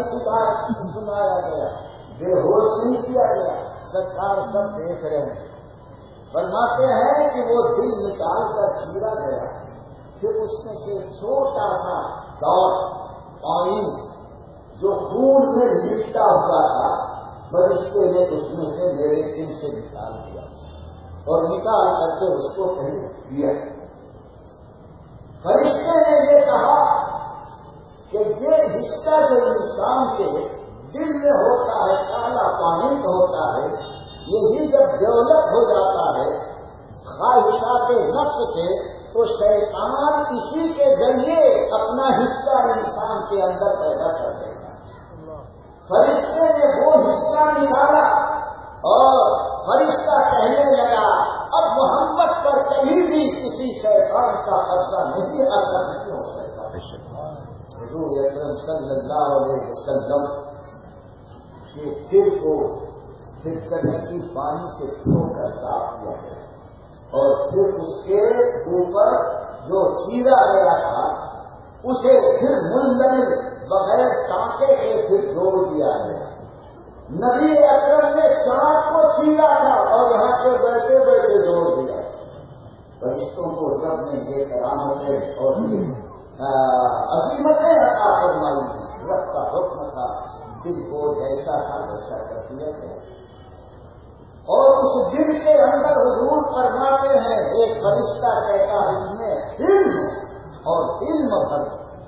سنایا گیا، بے ہوش نہیں کیا گیا، سرکار سب دیکھ رہے ہیں۔ فرماتے ہیں کہ وہ دل نکال کر چیرا گیا، پھر اس میں سے چھوٹا سا ڈاٹ پانی جو خون میں لپٹا ہوا تھا، فرشتے نے اس میں سے میرے دل سے نکال دیا اور نکال کر کے اس کو کہیں دیا۔ فرشتے نے یہ کہا کہ یہ حصہ جو انسان کے دل میں ہوتا ہے، کالا پانی ہوتا ہے، یہی جب ڈیولپ ہو جاتا ہے خواہشات نفس سے، تو شیطان اسی کے ذریعے اپنا حصہ انسان کے اندر پیدا کر دیتا ہے۔ فرشتے نے وہ حصہ نکالا اور فرشتہ کہنے لگا اب محمد پر کبھی بھی کسی شیطان کا قبضہ نہیں، اثر نہیں ہو سکتا۔ حضور اکرم صلی اللہ علیہ وسلم کے دل کو پھر کرنے کی پانی سے دھو کر صاف کیا گیا اور پھر اس کے اوپر جو چیرا گیا تھا اسے پھر منجمل بغیر ٹانکے کے پھر جوڑ دیا گیا۔ نبی اکرم نے چاند کو چیرا تھا اور یہاں پہ بیٹھے بیٹھے جوڑ دیا۔ فرشتوں کو رب نے یہ کرامتیں اور عظیمتیں عطا فرمائی، رب کا حکم تھا، دل کو جیسا تھا ویسا کر دیا گیا۔ اور اس دل کے اندر حضور فرماتے ہیں ایک فرشتہ کہتا ہے اس میں علم اور علم بھر،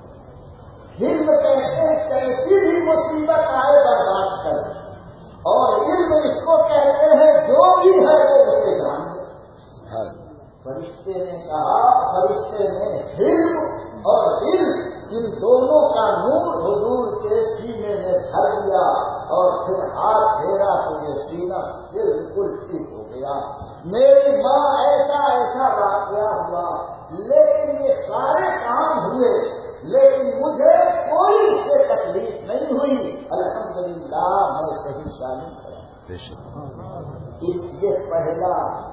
علم کہتے ہیں کیسی بھی مصیبت آئے برداشت کر، اور علم اس کو کہتے ہیں جو بھی ہے وہ اسے جان دے۔ فرشتے نے کہا، فرشتے نے علم اور علم ان دونوں کا نور حضور کے سینے میں بھر دیا اور پھر ہاتھ پھیرا تو یہ سینہ بالکل ٹھیک ہو گیا۔ میری ماں ایسا ایسا واقعہ ہوا، لیکن یہ سارے کام ہوئے لیکن مجھے کوئی اس سے تکلیف نہیں ہوئی، الحمدللہ میں صحیح سالم کرا۔ اس لیے پہلا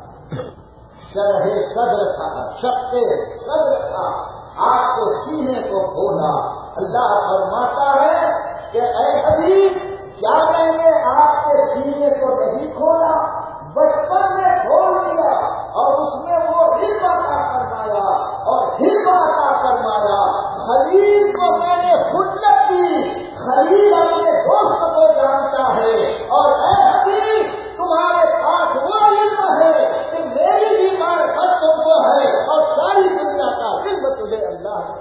شرح صدر تھا، شق صدر تھا، آپ کے سینے کو کھولا۔ اللہ فرماتا ہے کہ اے حبیب کیا میں نے آپ کے سینے کو نہیں کھولا؟ بچپن میں کھول دیا اور اس میں وہ علم عطا فرمایا اور علم عطا فرمایا۔ خلیل کو میں نے خدمت دی، خلیل اپنے دوست کو جانتا ہے، اور اے حبیب تمہارے پاس وہ علم ہے کہ میری بیمار ہر تم کو ہے اور ساری دنیا کا علم تجھے اللہ نے۔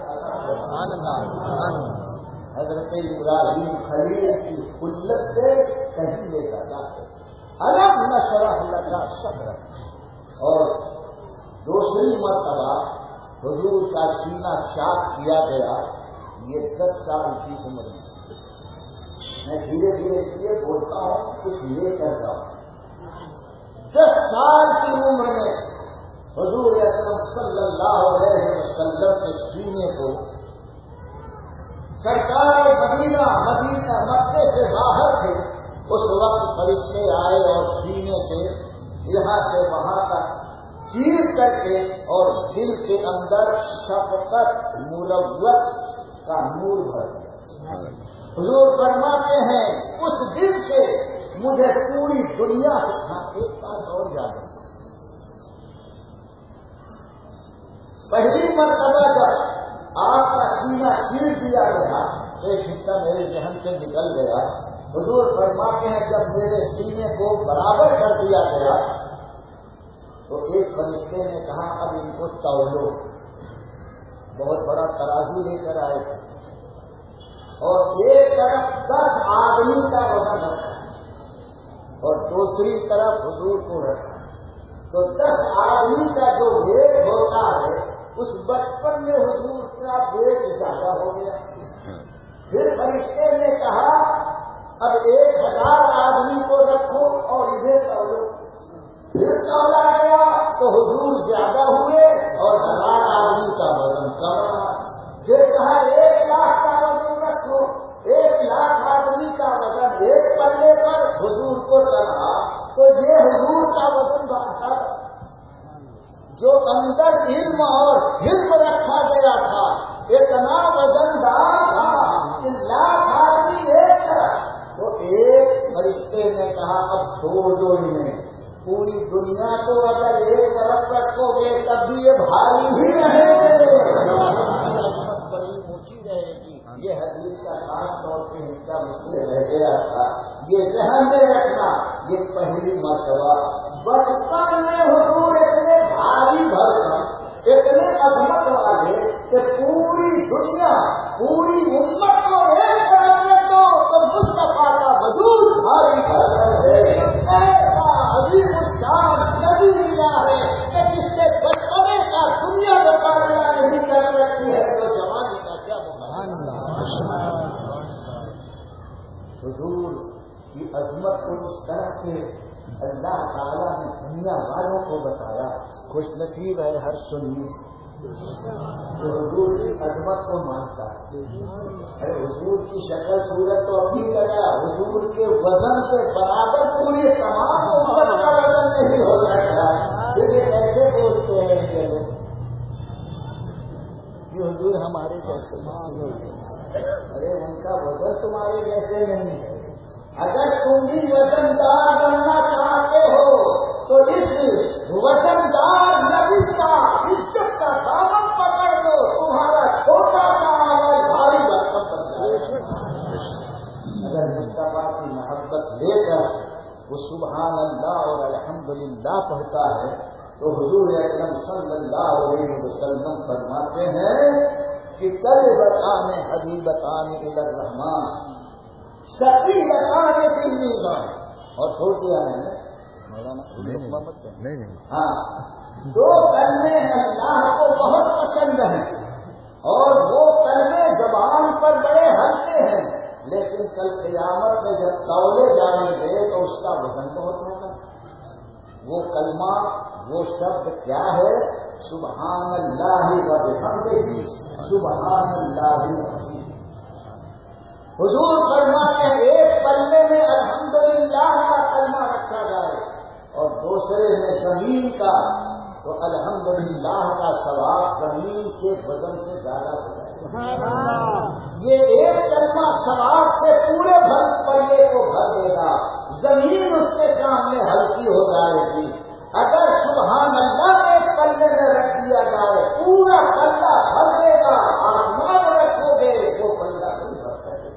حضرت ابراہیم خلیل کی خلت سے کہیں لے جاتا ہے، الگ نشرح لگا صدر۔ اور دوسری مرتبہ حضور کا سینہ چاک کیا گیا، یہ دس سال کی عمر میں۔ میں دھیرے دھیرے اس لیے بولتا ہوں کچھ یہ کرتا ہوں۔ دس سال کی عمر میں حضور اکرم صلی اللہ علیہ وسلم کے سینے کو سرکار مدینہ مدینہ مکے سے باہر تھے، اس وقت فرشتے آئے اور سینے سے یہاں سے وہاں تک چیر کر کے اور دل کے اندر شفقت مروت کا نور بھر دیا۔ حضور فرماتے ہیں اس دل سے مجھے پوری دنیا سے تھا ایک بات اور یاد ہے۔ پہلی مرتبہ جب آپ کا سینہ چیر دیا گیا، ایک حصہ میرے ذہن سے نکل گیا۔ حضور فرماتے ہیں جب میرے سینے کو برابر کر دیا گیا تو ایک فرشتے نے کہا اب ان کو تولو۔ بہت بڑا ترازو لے کر آئے تھے اور ایک طرف دس آدمی کا وزن رکھا اور دوسری طرف حضور کو رکھا، تو دس آدمی کا جو ویٹ ہوتا ہے اس بچپن میں حضور کا ویٹ زیادہ ہو گیا۔ پھر فرشتے نے کہا اب ایک ہزار آدمی کو رکھو اور انہیں تولو۔ پھر تولا گیا تو حضور زیادہ ہوئے اور ہزار آدمی کا وزن کم رہا۔ پھر کہا ایک لاکھ کا وزن رکھو، ایک لاکھ آدمی کا وزن ایک پلے پر حضور کو چڑھا تو یہ حضور کا وزن بڑھتا تھا۔ جو اندر علم اور حلم رکھا گیا تھا اتنا وزندار تھا کہ لاکھ آدمی ایک طرف، تو ایک فرشتے نے کہا اب چھوڑ دو انہیں، پوری دنیا دنیا کو اگر ایک طرف رکھو گے تب بھی یہ بھاری ہی رہے بڑی اونچی رہے گی. یہ حدیث کا خاص طور پہ حصہ مجھ سے رہ گیا تھا. یہ ذہن میں رکھنا. یہ پہلی مرتبہ بچپن میں حضور اتنے بھاری بھرکم اتنے عظمت والے کہ پوری دنیا پوری امت کو ایک طرف میں دو تو مصطفیٰ کا وجود بھاری بھرکم ہے. ایسا عظیم الشان نبی ملا ہے کہ جس کے بچپنے کا دنیا مقابلہ نہیں کر سکتی ہے تو جوانی کا کیا مقابلہ. حضور کی عظمت کو اس طرح سے اللہ تعالیٰ نے دنیا والوں کو بتایا. خوش نصیب ہے ہر سنی جو حضور کی عظمت کو مانتا ہے. ارے حضور کی شکل صورت تو ابھی لگا, حضور کے وزن سے برابر پوری تمام امت کا وزن نہیں ہو سکتا. پھر یہ کیسے بولتے ہیں یہ لوگ کہ حضور ہمارے جیسے نہیں. ارے ان کا وزن تمہارے جیسے نہیں ہے. اگر تم بھی وزن دار بننا چاہتے ہو تو اس وزن دار نبی کا عزت کا دامن پکڑ دو. تمہارا چھوٹا سا عمل بھاری برکت بن جائے. اگر مصطفیٰ کی محبت لے کر وہ سبحان اللہ اور الحمدللہ پڑھتا ہے تو حضور اکرم صلی اللہ علیہ وسلم فرماتے ہیں کہ کلمتان حبیبتان الی الرحمن ثقیلتان فی المیزان. اور چھوڑ دیا ہے مولانا. ہاں دو کلمے اللہ کو بہت پسند ہیں اور وہ کلمے زبان پر بڑے ہلکے ہیں, لیکن کل قیامت میں جب تولے جائیں گے تو اس کا وزن بہت ہوگا. وہ کلمہ وہ شبد کیا ہے؟ سبحان اللہ و بحمدہ سبحان اللہ العظیم. حضور فرماتے ہیں ایک پلے میں الحمدللہ کا کلمہ رکھا جائے اور دوسرے میں زمین کا, تو الحمدللہ کا ثواب زمین کے وزن سے زیادہ ہو جائے. یہ ایک کلمہ ثواب سے پورے بھر پلے کو بھر دے گا. زمین اس کے سامنے ہلکی ہو جائے گی. اگر سبحان اللہ ایک پلے میں رکھ دیا جائے پورا پلہ بھر دے گا. آسمان رکھو گے وہ پلہ نہیں بھر سکے.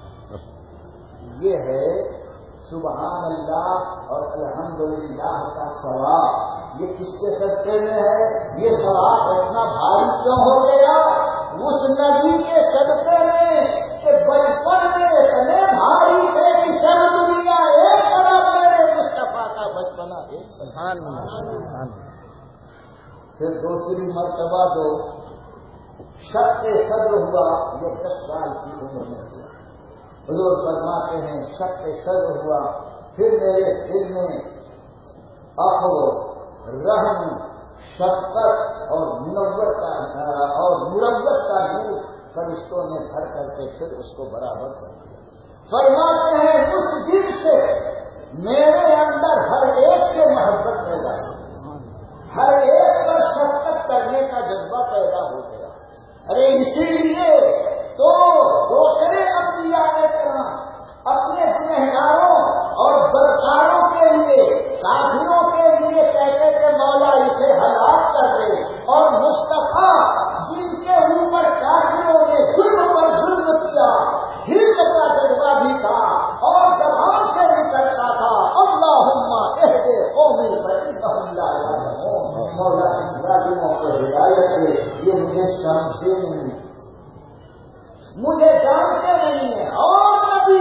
یہ ہے سبحان اللہ اور الحمدللہ کا ثواب. یہ کس کے صدقے میں ہے؟ یہ ثواب اتنا بھاری کیوں ہو گیا؟ اس نبی کے صدقے میں کہ بچپن میں اتنے بھاری تھے کہ سب دنیا ایک طرف میرے مصطفیٰ کا بچپنا ایک طرف. پھر دوسری مرتبہ جو شق صدر ہوا یہ دس سال کی عمر میں ہوا. حضور فرماتے ہیں شق صدر ہوا پھر میرے دل میں عفو رحم شفقت اور منوت کا اور مروت کا نور فرشتوں نے بھر کر کے پھر اس کو برابر کر دیا. فرماتے ہیں اس دن سے میرے اندر ہر ایک سے محبت پیدا ہوئی, ہر ایک پر شفقت کرنے کا جذبہ پیدا ہو گیا. ارے اسی لیے تو دوسرے انبیاء کرام اپنے گنہگاروں اور بدکاروں کے لیے کافروں کے لیے کہتے کہ مولا اسے ہلاک کر دے, اور مصطفیٰ جن کے اوپر کافروں نے ظلم پر ظلم کیا ہند کا جذبہ بھی تھا اور زبان سے نکلتا تھا اللہم اہد قومی فانہم لا یعلمون. مولا ان ظالموں کو ہدایت دے, یہ مجھے سمجھے نہیں, مجھے جانتے نہیں ہیں. اور نبی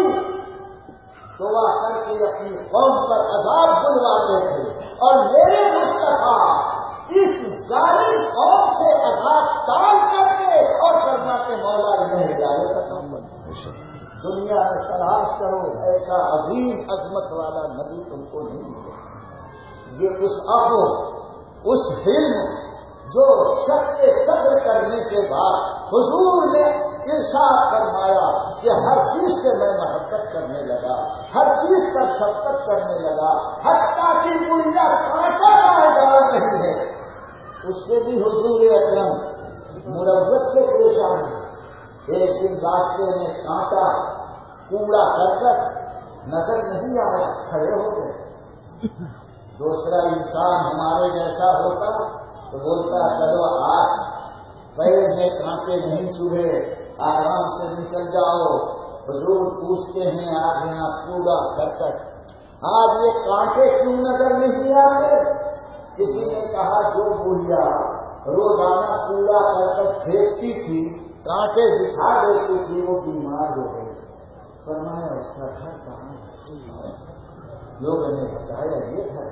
دعا کر کے اپنی قوم پر عذاب بلواتے تھے اور میرے مصطفیٰ اس ظالم قوم سے عذاب ٹال کر کے اور فرماتے مولا انہیں ہدایت عطا فرما. دنیا میں تلاش کرو ایسا عظیم عظمت والا نبی تم کو نہیں ملے. یہ اس عفو اس حلم جو شق صبر کرنے کے بعد حضور نے ارشاد فرمایا کہ ہر چیز سے میں محبت کرنے لگا, ہر چیز پر شفقت کرنے لگا, حتیٰ کہ پوریا کانٹا دار نہیں ہے اس سے بھی حضور اکرم مروت سے پیش آئے. ایک دن راستے میں کانٹا کوڑا کر کر نظر نہیں آیا, کھڑے ہو گئے. دوسرا انسان ہمارے جیسا ہوتا تو بولتا چلو آج پیر میں کانٹے نہیں چوہے، آرام سے نکل جاؤ. حضور پوچھتے ہیں آج یہاں کوڑا کرکٹ، آج یہ کانٹے کیوں نظر نہیں آتے؟ کسی نے کہا جو بوڑھیا روزانہ کوڑا کرکٹ پھینکتی تھی، کانٹے دکھا دیتی تھی، وہ بیمار ہو گئی. فرمایا اس کا گھر کہاں ہے؟ لوگوں نے بتایا یہ گھر.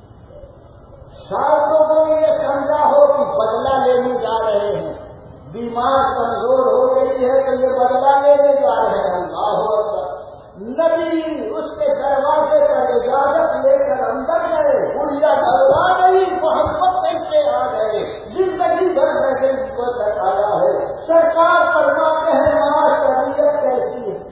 شاید لوگوں نے یہ سمجھا ہو کہ بدلہ لینے جا رہے ہیں، بیمار کمزور ہو گئی ہے تو یہ بدلہ لینے جا رہے ہیں. اللہ اکبر. نبی اس کے دروازے پر اجازت لے کر اندر گئے، بڑھیا گھبرا گئی، محبت سے آ گئے، زندگی بھر بیٹھے ان کو ستایا ہے. سرکار فرماتے ہیں معاش طبیعت کیسی ہے؟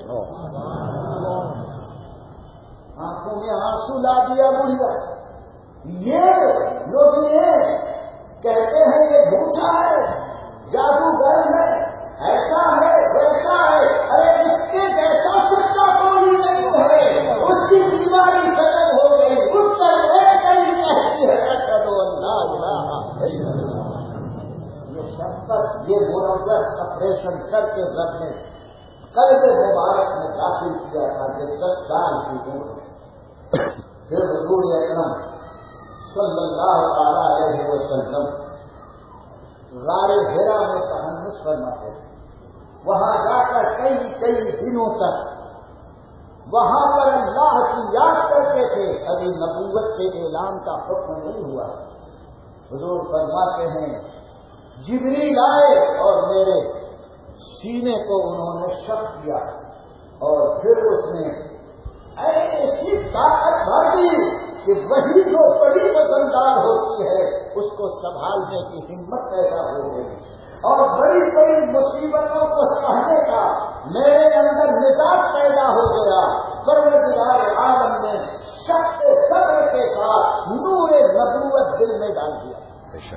آنکھوں میں آنسو لا دیا بڑھیا. یہ لوگ کہتے ہیں یہ جھوٹا ہے، جادوگر ہے، ایسا ہے ویسا ہے. ارے اس کے جیسا سچا کوئی نہیں ہے. اس کی بیماری ختم ہو گئی، اٹھ کر ایک کئی کہتی ہے اشہدو ان لا الہ الا اللہ. یہ شفقت، یہ منظر آپریشن کر کے رب نے قلب مبارک میں داخل کیا تھا کہ دس سال کی عمر. پھر حضور اکرم صلی اللہ تعالی علیہ وسلم غار حرا میں تحنث فرماتے تھے. وہاں جا کر کئی کئی دنوں تک وہاں پر اللہ کی یاد کرتے تھے. ابھی نبوت کے اعلان کا حکم نہیں ہوا. حضور فرماتے ہیں جبریل آئے اور میرے سینے کو انہوں نے شک کیا اور پھر اس نے ایسی طاقت بھر دی کہ وہی جو بڑی وزندار ہوتی ہے اس کو سنبھالنے کی ہمت پیدا ہو گئی اور بڑی بڑی مصیبتوں کو سہنے کا میرے اندر مزاج پیدا ہو گیا. پروردگار عالم نے شک صبر کے ساتھ نور نبوت دل میں ڈال دیا.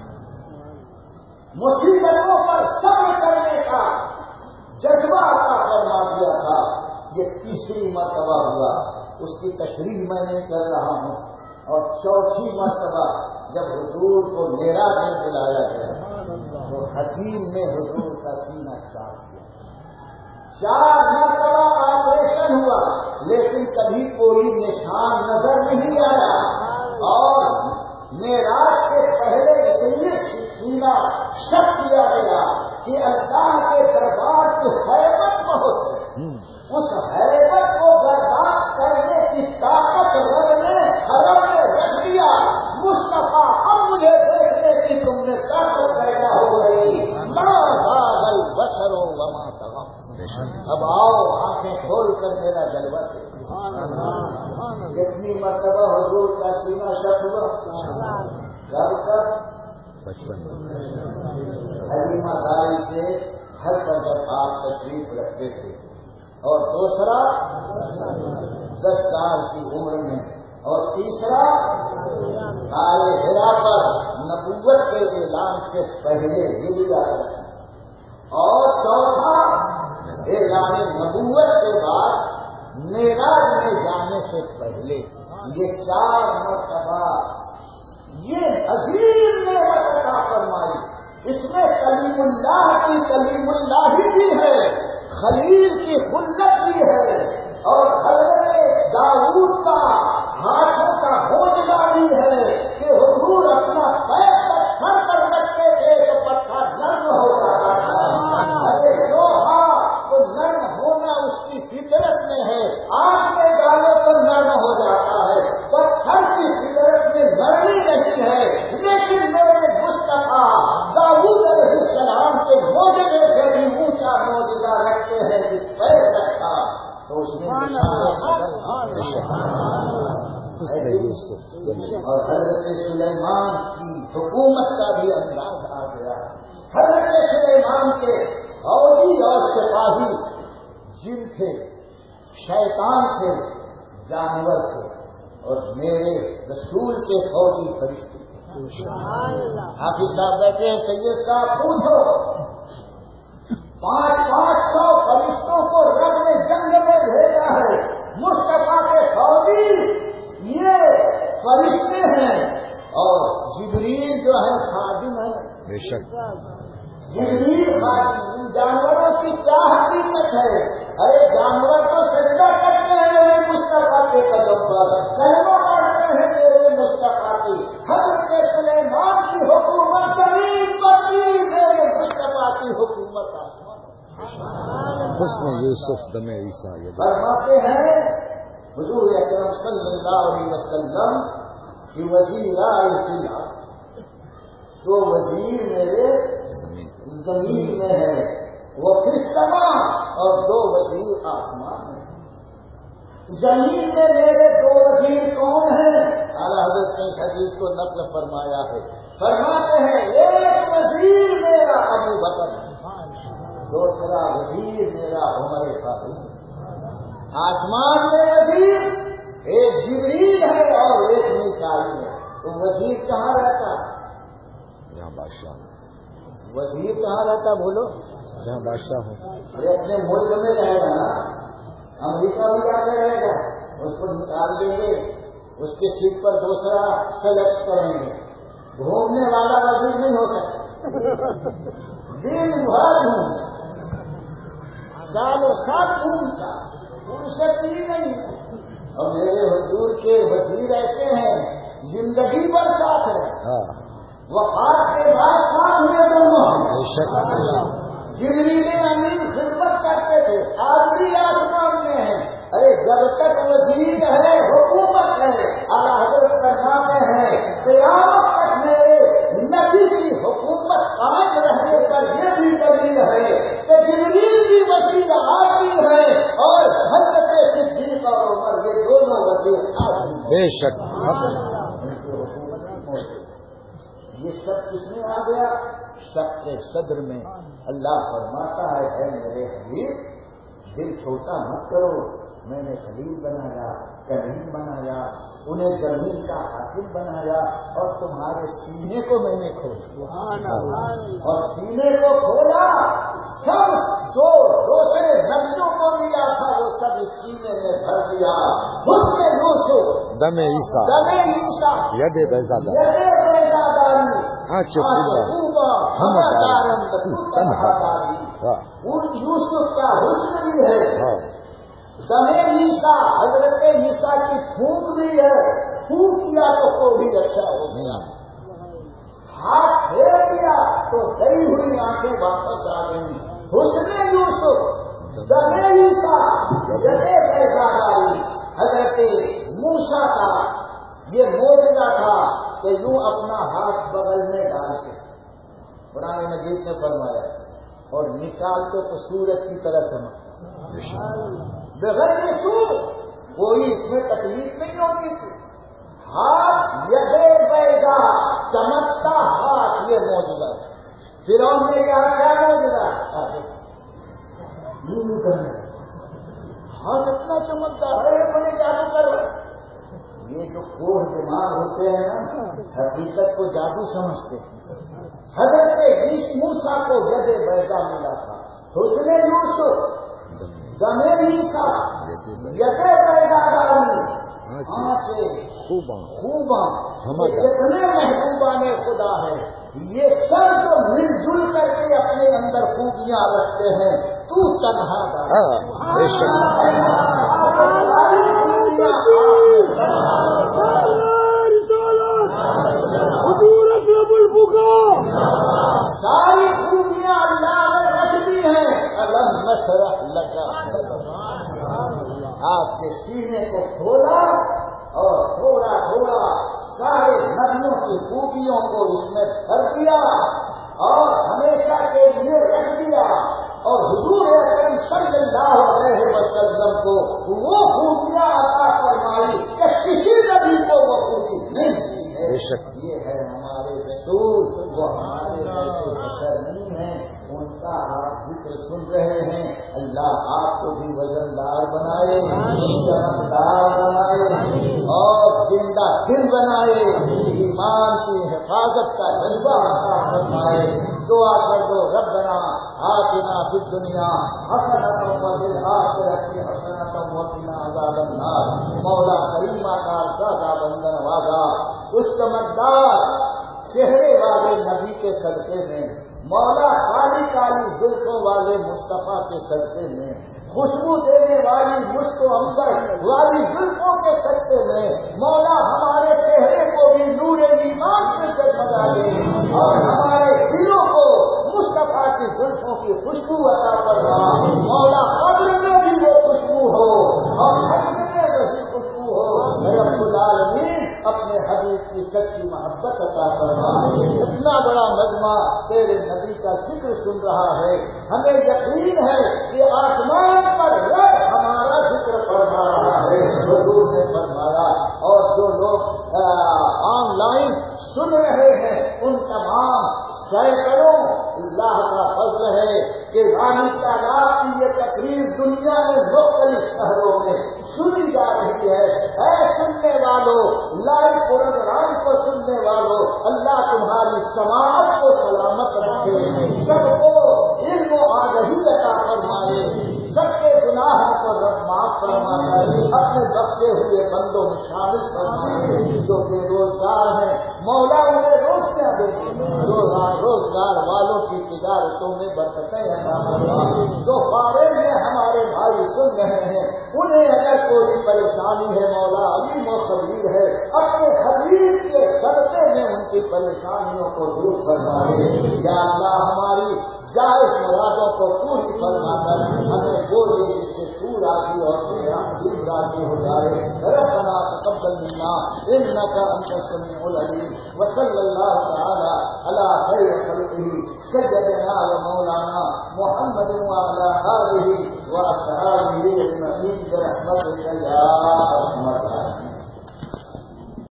مصیبتوں پر صبر کرنے کا جذبہ عطا فرما دیا تھا. یہ تیسری مرتبہ ہوا، اس کی تشریح میں نہیں کر رہا ہوں. اور چوتھی مرتبہ جب حضور کو معراج میں بلایا گیا تو حکیم نے حضور کا سینہ صاف کیا. چار مرتبہ آپریشن ہوا لیکن کبھی کوئی نشان نظر نہیں آیا. اور معراج سے پہلے اس لیے سینہ شک کیا گیا کہ اللہ کے دربار کی حیبت بہت ہے. اس حیبت کو برداشت کرنے کی طاقت رب نے حرم میں رکھ دیا. مصطفیٰ اب مجھے دیکھنے کی تم نے طاقت پیدا ہو گئی. بڑا بادل بسرو وما طغى. اب آؤ آنکھیں کھول کر میرا جلوہ دیکھو. کتنی مرتبہ حضور کا سینہ شک ہوا؟ کب تک؟ حلیمہ داری کے گھر پر جب آپ تشریف رکھتے تھے. اور دوسرا دس سال کی عمر میں. اور تیسرا غار حرا پر نبوت کے اعلان سے پہلے یہ آیا. اور چوتھا اعلان نبوت کے بعد معراج میں جانے سے پہلے. یہ چار مرتبہ یہ عظیم نعمت عطا فرمائی. اس میں کلیم اللہ کی کلیم اللہ بھی ہے، خلیل کی خلت بھی ہے اور حضرت داؤد کا ہاتھوں کا حوصلہ بھی ہے کہ حضور اپنا پیر پتھر پر رکھتے تھے تو پتھر نرم ہو جاتا تھا. ارے لوہا تو نرم ہونا اس کی فطرت میں ہے. آگ میں ڈالو تو نرم ہو جاتا ہے. پتھر کی فطرت میں نرمی نہیں ہے. لیکن میرے مصطفیٰ داؤد علیہ السلام کے معجزے سے بھی اونچا معجزہ رکھتے ہیں کہ پیر رکھا تو اس میں اور حضرت سلیمان کی حکومت کا بھی انداز آ گیا. حضرت سلیمان کے فوجی اور سپاہی جن تھے، شیطان تھے، جانور تھے اور میرے رسول کے فوجی فرشتے تھے. حافظ صاحب بیٹھے ہیں، سید صاحب پوچھو پانچ پانچ سو فرشتوں کو رب نے جنگ میں بھیجا ہے. مصطفیٰ کے فوجی یہ فرشتے ہیں اور جبریل جو ہے خادم ہے. بے شک جبریل خادم. جانوروں کی کیا حقیقت ہے؟ ارے جانور تو سجدہ کرتے ہیں میرے مصطفیٰ کے قدم پر, کلمہ پڑھتے ہیں میرے مصطفیٰ کی. حضرت سلیمان کی حکومت زمین پر تھی, میرے مصطفیٰ کی حکومت آسمان. حسن یوسف دم عیسیٰ. فرماتے ہیں حضور اکرم صلی اللہ علیہ وسلم کی وزیر آئے فی دو وزیر میرے زمین میں ہے, وہ پھر سما, اور دو وزیر آسمان میں. زمین میں میرے دو وزیر کون ہیں؟ اعلیٰ حضرت نے اس حدیث کو نقل فرمایا ہے. فرماتے ہیں ایک وزیر میرا ابو بکر, دوسرا وزیر میرا عمر فاروق. آسمان میں وزیر ایک جبریل ہے اور ایک میکائیل ہے. تو وزیر کہاں رہتا؟ یہاں بادشاہ. وزیر کہاں رہتا بولو؟ جہاں بادشاہ ہو. ارے اپنے ملک میں رہے گا نا, امریکہ بھی آ کے رہے گا, اس کو نکال دیں گے, اس کے سیٹ پر دوسرا سلیکٹ کریں گے. گھومنے والا وزیر نہیں ہو سکتا. دن بھر گھوم, سالوں سال گھومتا, فرصت ہی نہیں. اور میرے حضور کے وزیر ایسے ہیں زندگی پر ساتھ ہے, وفات کے بعد ساتھ ہوئے دونوں. جبریل امین خدمت کرتے تھے, آج بھی آسمان میں ہیں. ارے جب تک وزیر ہے حکومت ہے. اعلیٰ حضرت فرماتے ہیں قیامت تک میرے نبی کی حکومت قائم رہنے پر یہ بھی دلیل ہے کہ جبریل کی وزیر آتی ہے اور حضرت صدیق اور عمر یہ دونوں وزیر آتی. بے شک یہ سب کس میں آ گیا؟ شک کے صدر میں. اللہ فرماتا ہے اے میرے حبیب, دل چھوٹا مت کرو, میں نے خلیل بنایا, کریم بنایا, انہیں زمین کا حاکم بنایا, اور تمہارے سینے کو میں نے کھولا, اور سینے کو کھولا, سب جو دوسرے نبیوں کو ملا تھا وہ سب اس سینے میں بھر دیا. حسن یوسف دم عیسیٰ, دم عیسیٰ, ید بیضادہ, ید بیضاداری, آنچ خوبا, ہم یوسف کا حسن بھی ہے. دم عیسیٰ, حضرت عیسیٰ کی پھونک بھی ہے. پھونک کیا تو کو بھی اچھا ہو گیا, ہاتھ پھیر دیا تو گئی ہوئی آنکھیں واپس آ گئی. حسن یوسف, دم عیسیٰ, ید بیضاداری. حضرت موسیٰ کا یہ معجزہ تھا کہ یوں اپنا ہاتھ بغل میں ڈال کے, قرآن مجید نے فرمایا, اور نکالتے تو سورج کی طرح چمکتا, بغیر سور, کوئی اس میں تکلیف نہیں ہوتی تھی. ہاتھ یدے بیضا, چمکتا ہاتھ, یہ معجزہ ہے. فرعون نے کہا کیا معجزہ ہے؟ ہاتھ اتنا چمکتا ہے, بڑے جادو کر. یہ جو کوہ دماغ ہوتے ہیں نا, حقیقت کو جادو سمجھتے ہیں. حضرت موسیٰ کو ید بیضا ملا تھا, حسن یوسف, دم عیسیٰ, ید بیضاداری, آنچیں خوباں, جتنے محبوبان خدا ہے یہ سب کو مل جل کر کے اپنے اندر خوبیاں رکھتے ہیں. تو تنہا ساری خوبیاں اللہ نے رکھ دی ہیں. الم نشرح لک صدرک, آپ کے سینے کو کھولا اور تھوڑا تھوڑا سارے نبیوں کی خوبیوں کو اس میں بھر دیا اور ہمیشہ کے لیے رکھ دیا. اور حضور اکرم صلی اللہ علیہ وسلم کو وہ خوبیاں عطا فرمائی کہ کسی نبی کو وہ خوبی نہیں دی ہے. یہ ہے ہمارے رسول, وہ ہمارے ایسے بشر نہیں ہیں, ان کا آپ ذکر سن رہے ہیں. اللہ آپ کو بھی وزندار بنائے, جمدار بنائے اور زندہ دل بنائے, ایمان کی حفاظت کا جذبہ عطا فرمائے. دعا کر دو ربنا آتنا فی الدنیا حسنۃ وفی الآخرۃ حسنۃ وقنا عذاب النار. مولا کریمہ کا سادہ بندن وادا اس چمکدار چہرے والے نبی کے صدقے میں، مولا کالی کالی زلفوں والے مصطفیٰ کے صدقے میں، خوشبو دینے والی مشک و عنبر والی زلفوں کے صدقے میں، مولا ہمارے چہرے کو بھی نور ایمان سے جگمگا دے اور ہمارے دلوں کو مصطفیٰ کی زلفوں کی خوشبو عطا فرما. مولا قبر میں بھی وہ خوشبو ہو اور حشر میں وہی خوشبو ہو. رب العالمین اپنے حبیب کی سچی محبت عطا فرما. اتنا بڑا مجمع تیرے نبی کا ذکر سن رہا ہے، ہمیں یقین ہے کہ آسمان پر رب ہمارا ذکر پڑھ رہا ہے، حضور نے فرمایا. اور جو لوگ آن لائن سن رہے ہیں ان تمام سینکڑوں اللہ کا فضل ہے کہ رامی تعداد کی یہ تقریر دنیا میں مختلف شہروں میں سنی جا رہی ہے. اے سننے والوں، لائیو پروگرام کو سننے والوں، اللہ تمہاری سماعت کو سلامت رکھے، سب کو علم و آگہی عطا فرمائے، سب کے گناہوں کو رب معاف فرما کر اپنے بخشے ہوئے بندوں میں شامل فرمائے. جو بے روزگار ہیں مولا انہیں روزیاں دے، جو روزگار والوں کی تجارتوں میں برکتیں عطا فرما. جو فارغ میں ہمارے بھائی سن رہے ہیں انہیں اگر کوئی پریشانی ہے مولا علیم و خبیر ہے، اپنے حبیب کے صدقے میں ان کی پریشانیوں کو دور فرمائے. یا اللہ ہماری جائز مرادوں کو پوری فرما کر ہمیں وہ دے جس سے تو راضی اور تیرا حبیب راضی ہو جائے. ربنا تقبل منا انك انت السميع العليم وصلى الله تعالى على خير خلقه سيدنا ومولانا محمد وعلى آله وأصحابه أجمعين برحمتك يا أرحم